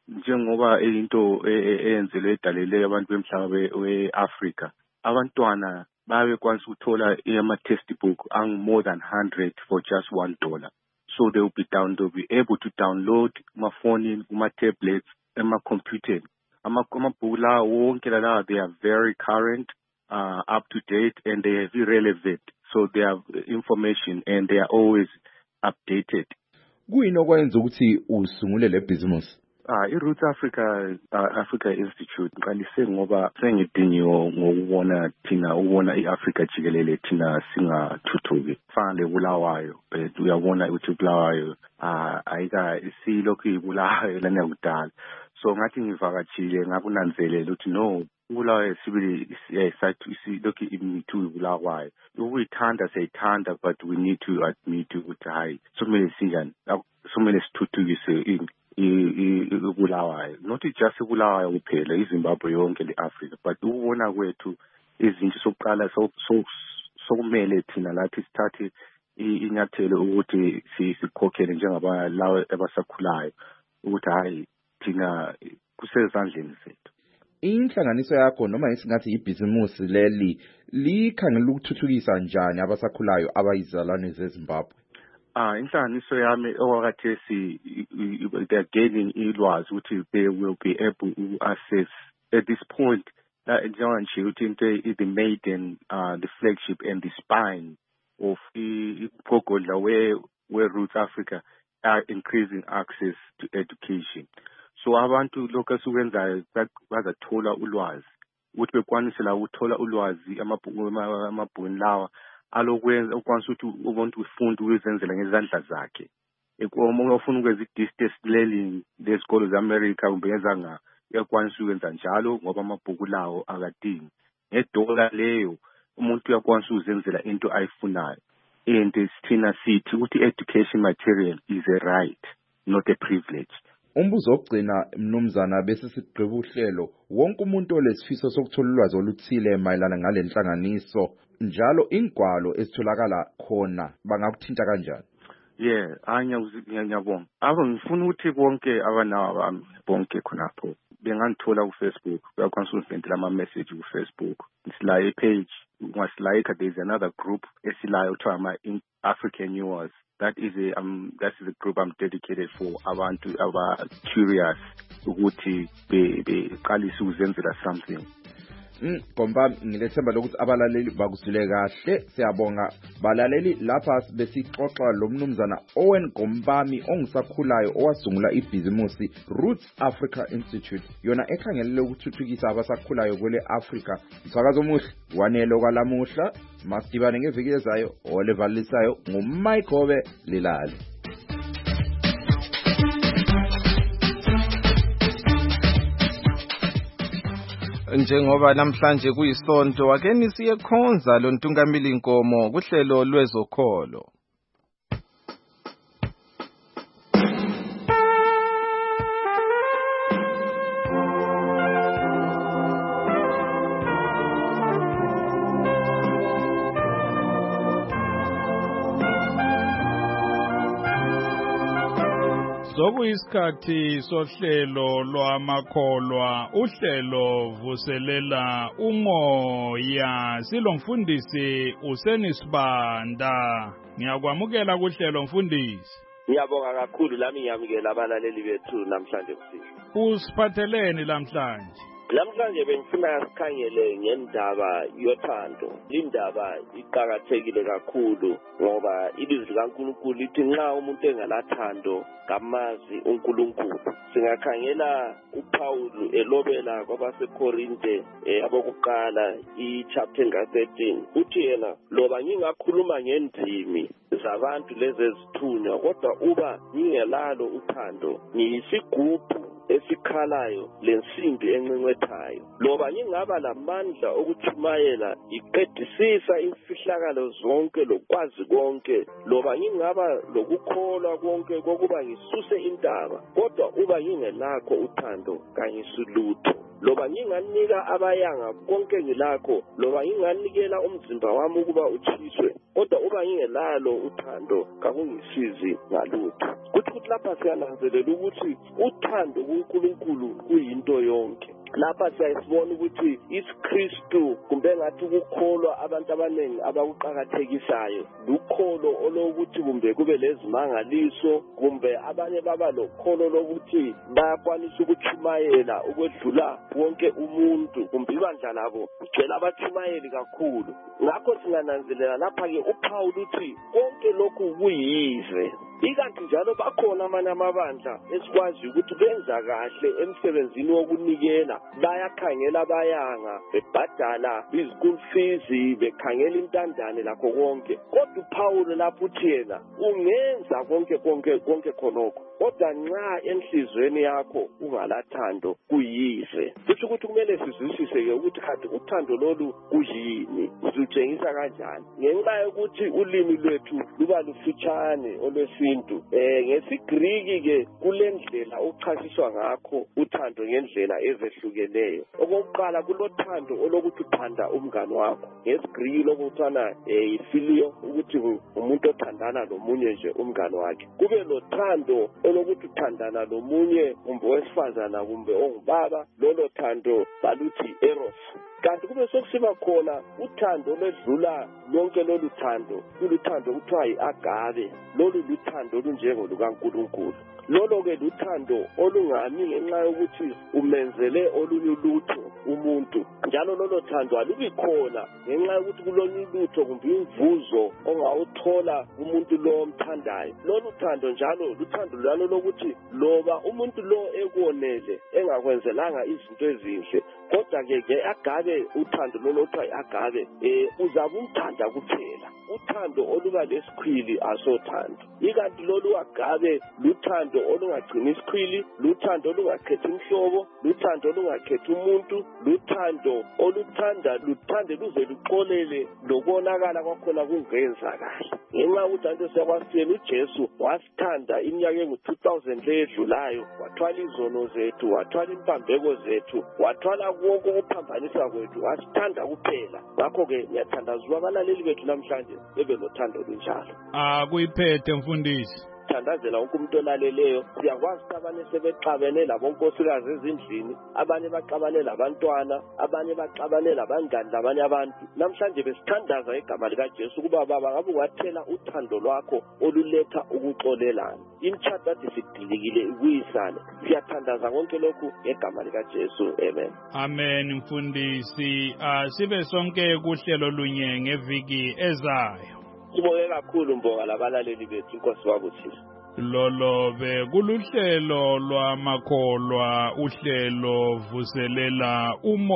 njengoba into eyenzelwe edalele abantu bemhlaba we-Africa abantwana babe kwanisa ukuthola ama-textbook ang more than one hundred for just one dollar. So they will be down, they'll be able to download my phone, my tablets, and my computer. Amabhuku lawa wonke lawa, they are very current, uh, up to date, and they are irrelevant. So they have information and they are always updated. Kuyini okwenza ukuthi usungule le business? Ah, i-Roots Africa uh, Africa Institute ngiqalise ngoba sengidinyiwe ngokubona thina ukubona i-Africa jikelele thina singathuthuki fana lebulawayo but uyabona ukuthi ubulawayo ah ayika isilokhu ibulawayo lana kudala so ngathi ngivakatshile ngakunanzelela ukuthi no ubulawayo sibili isathu isilokhu imithu ibulawayo ukuyithanda siyithanda but we need to admit ukuthi hayi somele sinjani somele sithuthukise ini ibulawayo not just ibulawayo kuphela iZimbabwe yonke le-Africa but ukubona kwethu izinto sokuqala sokumele thina lathi sithathe inyathelo ukuthi sikhokhele njengaba lawo abasakhulayo ukuthi hayi thina kusezandleni zethu. Inhlanganiso yakho noma isingathi ibhizimusi leli likhangela ukuthuthukisa njani abasakhulayo abayizalwane zeZimbabwe? Ah, inhlanganiso yami okwakhathesi they are gaining ilwazi ukuthi they will be able to assess at this point njengoba nje ukuthi into the maiden uh, the flagship and the spine of igogodla where where Roots Africa are increasing access to education. So abantu lokho esikwenzayo bazathola ulwazi ukuthi bekwanise la ukuthola ulwazi amabhuku lawa alokwenza ukwanisa ukuthi umuntu ufunda ukuzenzela ngezandla zakhe ekoma ufuna ukwenza i-distance learning lezikolo ze-America kumbe ezanga uyakwanisa ukwenza njalo ngoba amabhuku lawo akadingi ngedola leyo umuntu uyakwanisa ukuzenzela into ayifunayo and sithina sithi ukuthi education material is a right not a privilege. Umbuzo ogcina mnumzana bese sigqiba uhlelo wonke umuntu olesifiso sokuthola ulwazi oluthile mayelana ngale nhlanganiso njalo ingwalo esitholakala khona bangakuthinta kanjani? Yeah, anya ngiyabonga. Aba ngifuna ukuthi bonke abanawo bami bonke khonapho bengangithola ku Facebook, uyakwanisa ukusendela ama message ku Facebook. Isilaye ipage, ungasilike there is another group esilayo kuthiwa ama African News. That is a um that is a group I'm dedicated for abantu aba curious ukuthi beqalisa ukuzenzela something. Mm, Komba ngilethemba lokuthi abalaleli bakuzwile kahle. Siyabonga balaleli lapha besixoxa lo mnumzana Owen Gombami ongisakhulayo owasungula ibhizimusi Roots Africa Institute yona ekhangelele ukuthuthukisa abasakhulayo kwele Africa. Msakazo omuhle wanelo kwalamuhla masidibane ngeviki ezayo olevalisayo nguMike Hobe Lilali. Njengoba namhlanje kuyisonto ake nisiye khonza lo ntungamili inkomo kuhlelo lwezokholo. Sokuyisikhathi sohlelo lwamakholwa uhlelo vuselela umoya silomfundisi usenisibanda ngiyakwamukela kuhlelo mfundisi. Ngiyabonga kakhulu lami ngiyamukela abalaleli bethu namhlanje kusini. Usiphatheleni namhlanje? Namhlanje bengifuna sikhangele ngendaba yothando. Indaba iqhakathekile kakhulu ngoba ilizwi likaNkulunkulu lithi nxa umuntu engalathando kamazi uNkulunkulu. Singakhangela uPaul elobela kwabaseKorinte abokuqala ichapter thirteen. Uthi yena loba ngingakhuluma ngendimi zabantu lezi ezithunywa kodwa uba ngingelalo uthando ngiyisigubhu esikhalayo lensimbi encencethayo. Loba ngingaba lamandla okuchumayela iqedisisa imfihlakalo zonke lokwazi konke, loba ngingaba lokukholwa konke kokuba ngisuse intaba kodwa uba ngingelakho uthando kangisulutho. Loba nginganika abayanga konke ngilakho, loba nginganikela umzimba wami ukuba utshiswe kodwa uma ngingelalo uthando kakungisizi ngalutho. Kuthi ukuthi lapha siyananzelela ukuthi uthando kuNkulunkulu kuyinto yonke. Lapha siyasibona ukuthi isiKristu kumbe ngathi ukukholwa abantu abaningi abakuqhakathekisayo lukholo olokuthi kumbe kube lezimangaliso kumbe abanye baba lokholo lokuthi bayakwanisa ukuchumayela ukwedlula wonke umuntu kumbe ibandla labo ugcwele abachumayeli kakhulu. Ngakho singananzelela lapha ke uPaul uthi konke lokhu kuyize. Ikanti njalo bakhona amanye amabandla esikwazi ukuthi benza kahle emsebenzini wokunikela, bayakhangela abayanga, bebhadala iziskulu fees, bekhangela intandane lakho konke. Kodwa uPaul lapho uthi yena ungenza konke konke konke khonokho, kodwa nxa enhlizweni yakho ungalathando kuyize. Kusho ukuthi kumele sizwisise ke ukuthi kanti uthando lolu kuyini, sizutshengisa kanjani. Ngenxa yokuthi ulimi lwethu luba lufitshane olwesi Eh ngesiGriki ke kulendlela uchasiswa ngakho uthando ngendlela ezehlukeneyo. Okokuqala kulothando olokuthi uthanda umngane wakho. NgesiGriki lokuthana eh phileo ukuthi umuntu othandana nomunye nje umngane wakhe. Kube lothando olokuthi uthandana nomunye kumbe wesifazana kumbe ongubaba, lolo thando baluthi eros. Kanti kube sokusiba khona uthando ledlula lonke lolu thando, kuluthando kuthiwa yi-agape. Lolu luthando olunjengo lukaNkulunkulu. Lolo ke luthando olungami ngenxa yokuthi umenzele olunye ulutho umuntu. Njalo lolo thando alubi khona ngenxa yokuthi kulonye ulutho kumbe imvuzo ongawuthola umuntu lo omthandayo. Lolu thando njalo luthando lalo lokuthi loba umuntu lo ekonele engakwenzelanga izinto ezinhle, kodwa ke ke agabe uthando lolo kuthiwa yi-agape eh uzabe umthanda kuphela. Uthando oluba lesikhwili asothando. Ikanti lolu agabe luthando olungagcina isikhwili, luthando olungakhethi imhlobo, luthando olungakhethi umuntu, luthando oluthanda luthande luze luxolele lokonakala kwakhona kungenzakala. Ngenxa ukuthi anto siyakwasiyena uJesu wasithanda iminyaka engu-two thousand ledlulayo, wathwala izono zethu, wathwala impambeko zethu, wathwala konke ukuphambanisa kwethu, wasithanda kuphela. Ngakho-ke ngiyathandaza abalaleli bethu namhlanje bebe lothando lunjalo. Ah kuyiphethe mfundisi. Thandazela wonke umuntu olaleleyo, siyakwazi ukuthi abanye sebexabene labonkosikazi ezindlini, abanye baxabane labantwana, abanye baxabane labangani labanye abantu. Namhlanje besithandaza igama likaJesu ukuba baba ngabe wathela uthando lwakho oluletha ukuxolelana. Imitshato ade sidilikile ikuyisane. Siyathandaza konke lokhu ngegama likaJesu. Amen. Amen mfundisi. Asibe sonke kuhlelo lunye ngeviki ezayo. Sibonge kakhulu mbonga labalaleli bethu, inkosi wakuthisa. Lolo bekuluhlelo lwamakholwa, uhlelo vuselela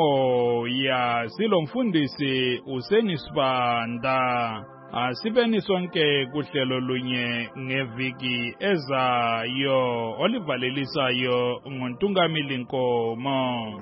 umoya. Silomfundisi uSenisibanda. Asibeni sonke kuhlelo lunye ngeviki ezayo olivalelisayo ngoNtungamili Nkomo.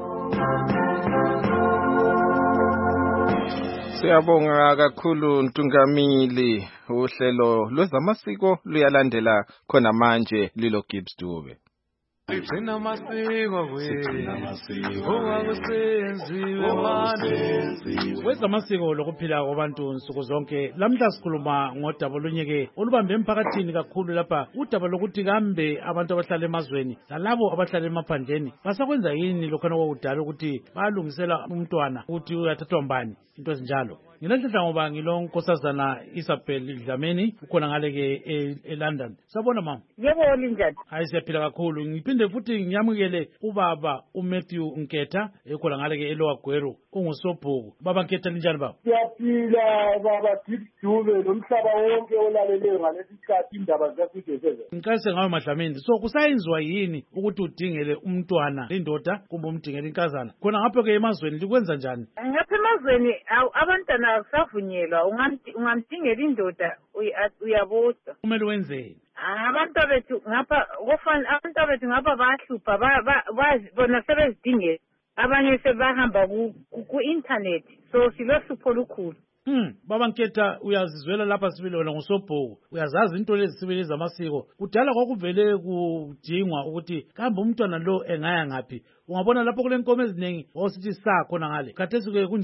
Siyabonga kakhulu Ntungamili. Uhlelo lwezamasiko luyalandela khona manje lilo Gibbs Dube. Sigcina amasiko kwethu, ongakusenziwe manje. Wezamasiko lokuphila kwabantu nsuku zonke. Lamhla sikhuluma ngodaba olunyeke olubambe emphakathini kakhulu lapha, udaba lokuthi kambe abantu abahlala emazweni lalabo abahlala emaphandleni basakwenza yini lokhona okudala ukuthi bayalungisela umntwana ukuthi uyathathwa mbani, into ezinjalo. Ngilanhla ngoba ngilonkosazana Isabel Dlamini ukhona ngale ke eLondon. Sabona mama. Yebo linjani? Hayi siyaphila kakhulu. Ngiphinde futhi ngiyamukele ubaba uMatthew Nketha ekhona ngale ke eLower Gweru ungusobhuku. Baba Nketha linjani baba? Siyaphila baba Gibbs Dube nomhlaba wonke olaleleyo ngalesi sikhathi indaba zikaStudio seven. Ngicase ngawe Madlamini. So kusayenzwa yini ukuthi udingele umntwana indoda kumbe umdingele inkazana? Khona ngapho ke emazweni likwenza njani? Ngapha emazweni abantwana akusavunyelwa, ungamdingela indoda uyabosa. Kumele wenzeni? Abantu bethu ngapha kufana abantu bethu ngapha bahlupha bona sebezidingela, abanye sebahamba ku internet, so silohlupho olukhulu. Hmm, baba Nketha uyazizwela lapha sibili wena ngusobhuku. Uyazazi into lezi sibili zamasiko. Kudala kwakuvele kudingwa ukuthi kambe umntwana lo engaya ngaphi. Ungabona lapho kule nkomo eziningi osithi sa khona ngale. Khathesi ke kunjani?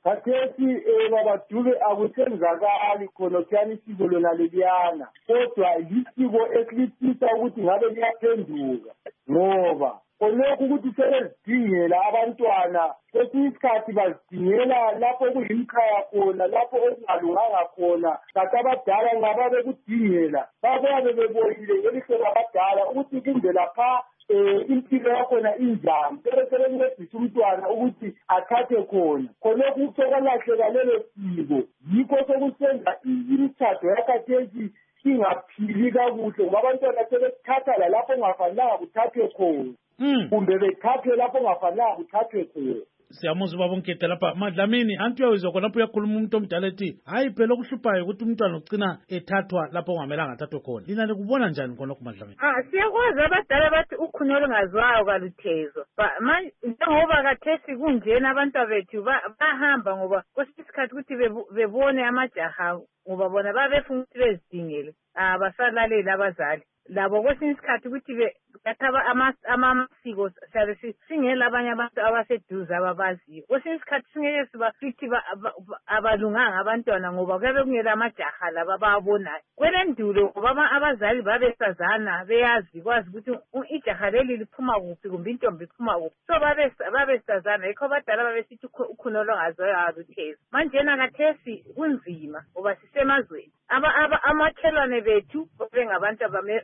khathesi um babadube akusenzakali khona kuyani isiko lona leliyana kodwa lisiko esilifisa ukuthi ngabe liyaphenduka ngoba khonokho ukuthi sebezidingela abantwana kwesinye isikhathi bazidingela lapho kuyimkhaya khona lapho okungalunganga khona kanti abadala nxa babekudingela babuyabe beboyile ngelihlo labadala ukuthi kindlela phaa um impilo yakhona injani sebesebemncedisa umntwana ukuthi athathe khona khonokho sokwalahleka lelo siko yikho sokusenza imithatho yakhathesi ingaphili kakuhle ngoba abantwana sebethatha lalapho ongafanelanga kuthathwe khona kumbe bethathwe lapho ongafanelanga kuthathwe khona. Siyamuzwa ubaba uNketha lapha Madlamini anti uyawizwa khonapho uyakhuluma umuntu omdala ethi hayi phela okuhluphayo ukuthi umntwana ugcina ethathwa lapho ongamelanga athathwe khona. Lina likubona njani khonokho Madlamini? Ah siyakwazi abadala bathi ukhunyo olungaziwayo kaluthezwa. Njengoba kathesi kunjena abantu bethu bahamba ngoba kwesinye isikhathi ukuthi bebone amajaha ngoba bona babefuna ukuthi bezidingele abasalaleli abazali labo kwesinye isikhathi ukuthi bathaba amasiko sabe singela abanye abantu abaseduze ababaziyo kwesinye isikhathi singeke siba sithi abalunganga abantwana ngoba kuyabe kungela amajaha laba babonayo kwelendulo ngoba abazali babesazana beyazi kwazi ukuthi ijaha leli liphuma kuphi kumbe intombi iphuma kuphi so babesazana yikho abadala babesithi ukhuno olungaziwayo aluthezi manjena kathesi kunzima ngoba sisemazweni amakhelwane bethu bengabantu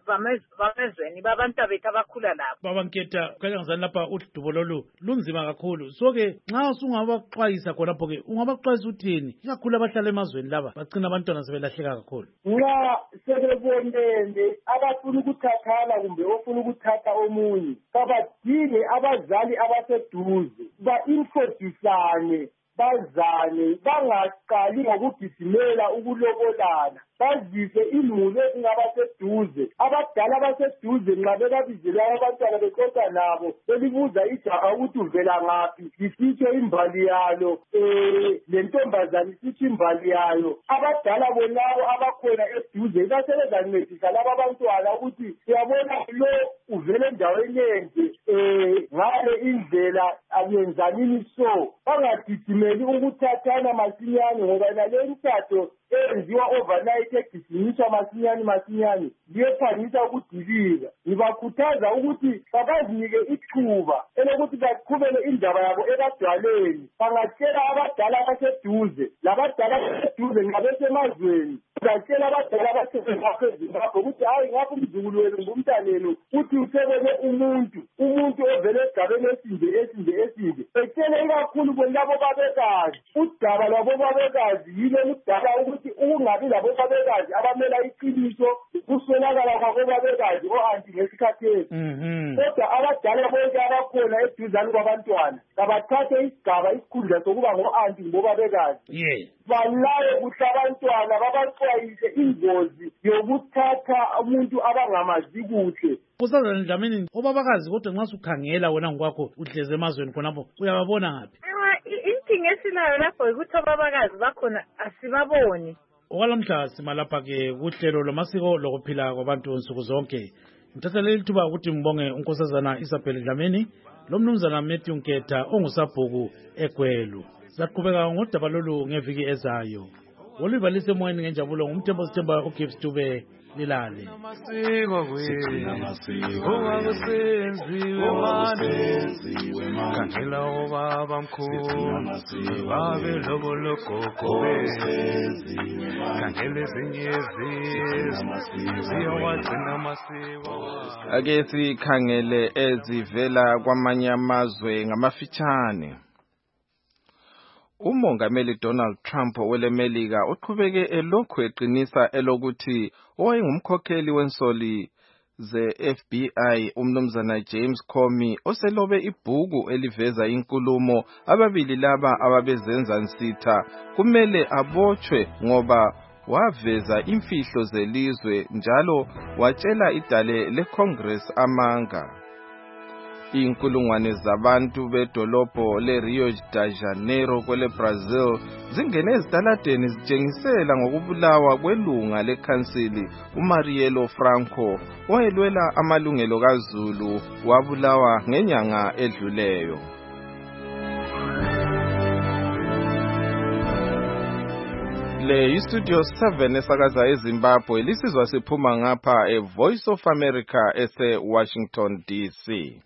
bamezweni babantu bethu abakhula lapho. Baba Nketha kanye ngizani lapha udubo lolu lunzima kakhulu so ke nxa usungabaxwayisa khonapho ke ungabaxwayisa uthini ikakhulu abahlala emazweni laba bagcina abantwana sebelahleka kakhulu. Nxa sebebonene abafuna ukuthathana kumbe ofuna ukuthatha omunye kabadinge abazali abaseduze ba-introducane bazane bangaqali ngokugijimela ukulobolana bazise imuli ezingabaseduze abadala abaseduze nxa bebabizele abantwana bexoxa nabo belibuza ijaha ukuthi uvela ngaphi lisitsho imbali yalo um le ntombazane isitsho imbali yayo abadala bonabo abakhona eduze basebezancedisa laba abantwana ukuthi siyabona lo uvele endaweni enje um ngale indlela akuyenzanini so bangagijimeli ukuthathana masinyane ngoba nale mthatho eyenziwa overnight egijinyiswa masinyane masinyane liyephangisa ukudilika ngibakhuthaza ukuthi babazinike ithuba elokuthi baqhubele indaba yabo ebadaleni bangatshela abadala abaseduze labadala abaseduze nxa besemazweni batshela abadala abasezimbabwe ezimbabwe ukuthi hayi ngapha umzukulu wenu ngumntanenu uthi usebele umuntu umuntu ovele esigabeni esinje esinje esinje betshele ikakhulu bonabo babekazi udaba lwabobabekazi yilo oludala ukuthi ukungabi labobabekazi abamela iqiniso kuswelakala kwabobabekazi o-anti ngesikhathesi kodwa abadala bonke abakhona eduzane kwabantwana kabathathe isigaba isikhundla sokuba ngo-anti ngobabekazi balaye kuhle abantwana babaxwayise ingozi yokuthatha umuntu abangamazi kuhle. Kusazana Dlamini obabakazi kodwa nxa sukhangela wena ngokwakho uhleze emazweni khonapho uyababona ngaphi? Inkinga esilayo lapho ukuthi obabakazi bakhona asibaboni. Okwalamhla sima lapha-ke kuhlelo lwamasiko lokuphila kwabantu nsuku zonke. Ngithatha leli thuba ukuthi ngibonge unkosazana Isabel Dlamini lomnumzana Matthew Nketha ongusabhuku eGwelu. Saqhubeka ngodaba lolu ngeviki ezayo. Oluvalise emoyeni ngenjabulo ngumthembo sithemba uGibbs Dube lilale. Amasiko kwethu ongakusenziwe manje kakhela obaba mkhulu babe lobo logogo kakhele ezinye izizwe ziyawagcina amasiko. Ake sikhangele ezivela kwamanye amazwe ngamafitshane. Umongameli Donald Trump welemelika uqhubeke elokhu eqinisa elokuthi owayengumkhokheli wensoli ze-F B I umnumzana James Comey oselobe ibhuku eliveza inkulumo ababili laba ababezenza nsitha kumele abotshwe ngoba waveza imfihlo zelizwe njalo watshela idale leCongress amanga. Inkulungwane zabantu bedolobho le-Rio de Janeiro kwele Brazil zingene ezitaladeni zitshengisela ngokubulawa kwelunga lekhansili uMarielo Franco owayelwela amalungelo kaZulu wabulawa ngenyanga edluleyo. Le Studio seven esakaza eZimbabwe lisizwa siphuma ngapha e Voice of America ese Washington D C.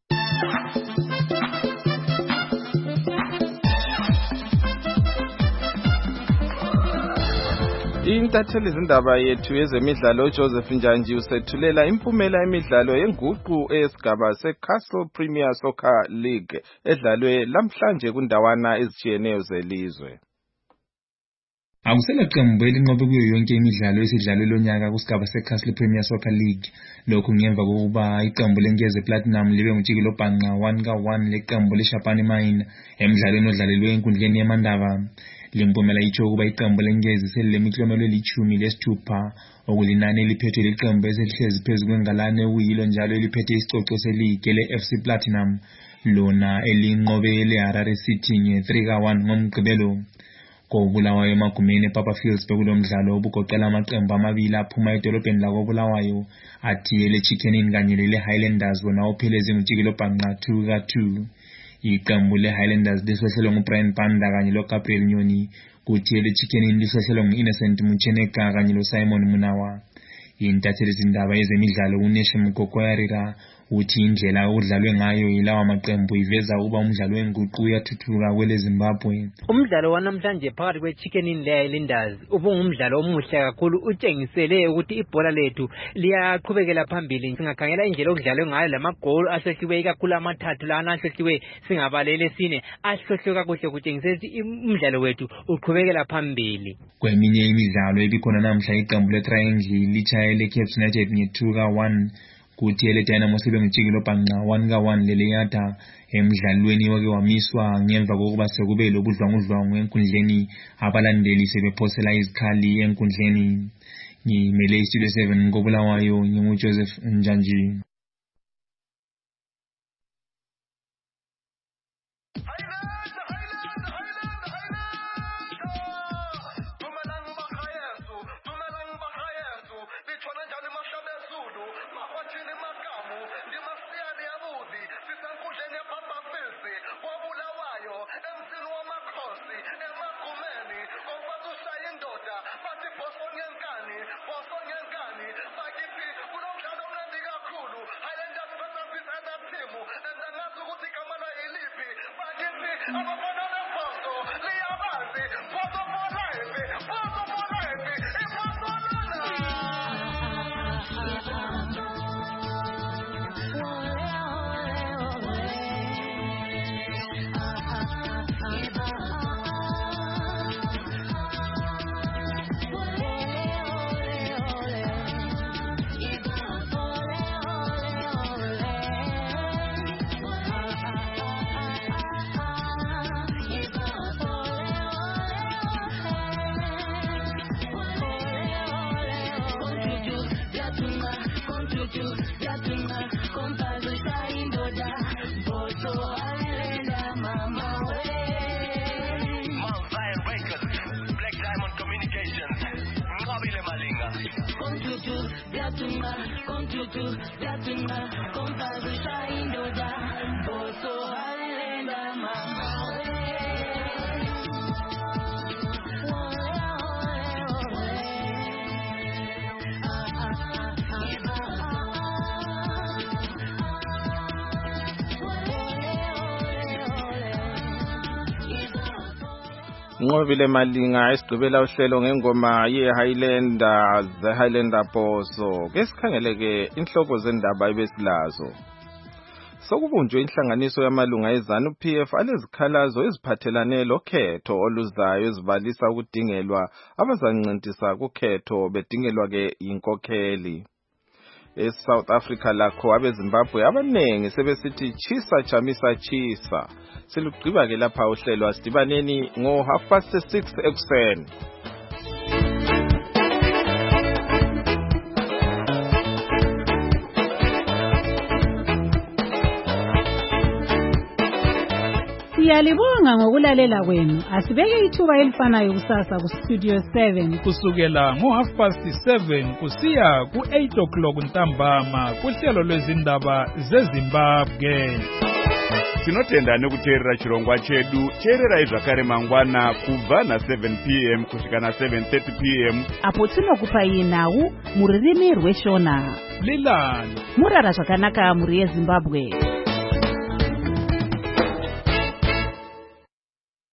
Intatheli izindaba yethu yezemidlalo Joseph Njanji usethulela impumela emidlalo yenguqu esigaba seCastle Premier Soccer League edlalwe lamhlanje kundawana ezitshiyeneyo zelizwe. Akusela qembu elinqobe kuyo yonke imidlalo esidlalwe lonyaka kusigaba seCastle Premier Soccer League. Lokhu ngemva kokuba iqembu lenkeze Platinum libe ngutshikilo bhanqa one ka one leqembu leShapani Mine emidlalweni odlalelwe enkundleni yamandaba. Limpumela itsho ukuba iqembu lenkeze selilemiklomelo elithumi lesithupha okulinani eliphethwe liqembu eselihlezi phezu kwengalane uyilo njalo eliphethe isicoco seligi le-F C Platinum lona elinqobe le-Harare City nge three ka one ngomgqibelo. KoBulawayo emagumeni ePapa Fields bekulomdlalo obugoqela amaqembu amabili aphuma edolobheni lakoBulawayo athi ele Chicken Inn kanye le Highlanders bona opheleze ngutshikilo bhanqa two ka two. Iqembu le Highlanders lisehlelwe nguBrian Banda kanye lo Gabriel Nyoni, kuthi ele Chicken Inn lisehlelwe nguInnocent Mucheneka kanye lo Simon Munawa. Intatheli izindaba yezemidlalo uNesh Mgogoyarira uthi indlela udlalwe ngayo yilawa maqembu iveza uba umdlalo wenguqu uyathuthuka kwele Zimbabwe. Umdlalo wanamhlanje phakathi kweChicken Inn leHighlanders ubungumdlalo omuhle kakhulu, utshengisele ukuthi ibhola lethu liyaqhubekela phambili. Singakhangela indlela okudlalwe ngayo lamagoli ahlehliwe ikakhulu amathathu lana ahlehliwe singabalele sine ahlohlwe kakuhle kutshengisela ukuthi umdlalo wethu uqhubekela phambili. Kweminye imidlalo ebikhona namhla iqembu leTriangle lichayele Cape United nge two ka one. Kuthi ele Dynamo sibe ngutshikilo bhanqa one ka one lele yada emidlalweni wake wamiswa ngemva kokuba sekube lobudlwangudlwangu enkundleni abalandeli sebephosela izikhali enkundleni. Ngimele Studio seven ngoBulawayo nginguJoseph Njanji. Ngobile Malinga esigqibela uhlelo ngengoma yeHighlander the Highlander Boso. Kesikhangeleke inhloko zendaba ebesilazo. Sokubunjwe inhlanganiso yamalunga eZANU P F alezikhalazo eziphathelane lokhetho oluzayo ezibalisa ukudingelwa abazancintisana kukhetho bedingelwa ke inkokheli. eSouth Africa lakho abeZimbabwe abanengi sebesithi chisa chamisa chisa. Silugqiba ke lapha uhlelo asidibaneni ngo half past six ekuseni. Siyalibonga ngokulalela kwenu. Asibeke ithuba elifanayo kusasa ku Studio seven kusukela ngo half past seven kusiya ku eight o'clock ntambama kuhlelo lwezindaba zeZimbabwe. tinotenda nekuteerera chirongwa chedu. Teererai zvakare mangwana kubva na seven p m kusvika na seven thirty p m apo tinokupai nhau mururimi rweshona. Lilani murara zvakanaka muri yeZimbabwe.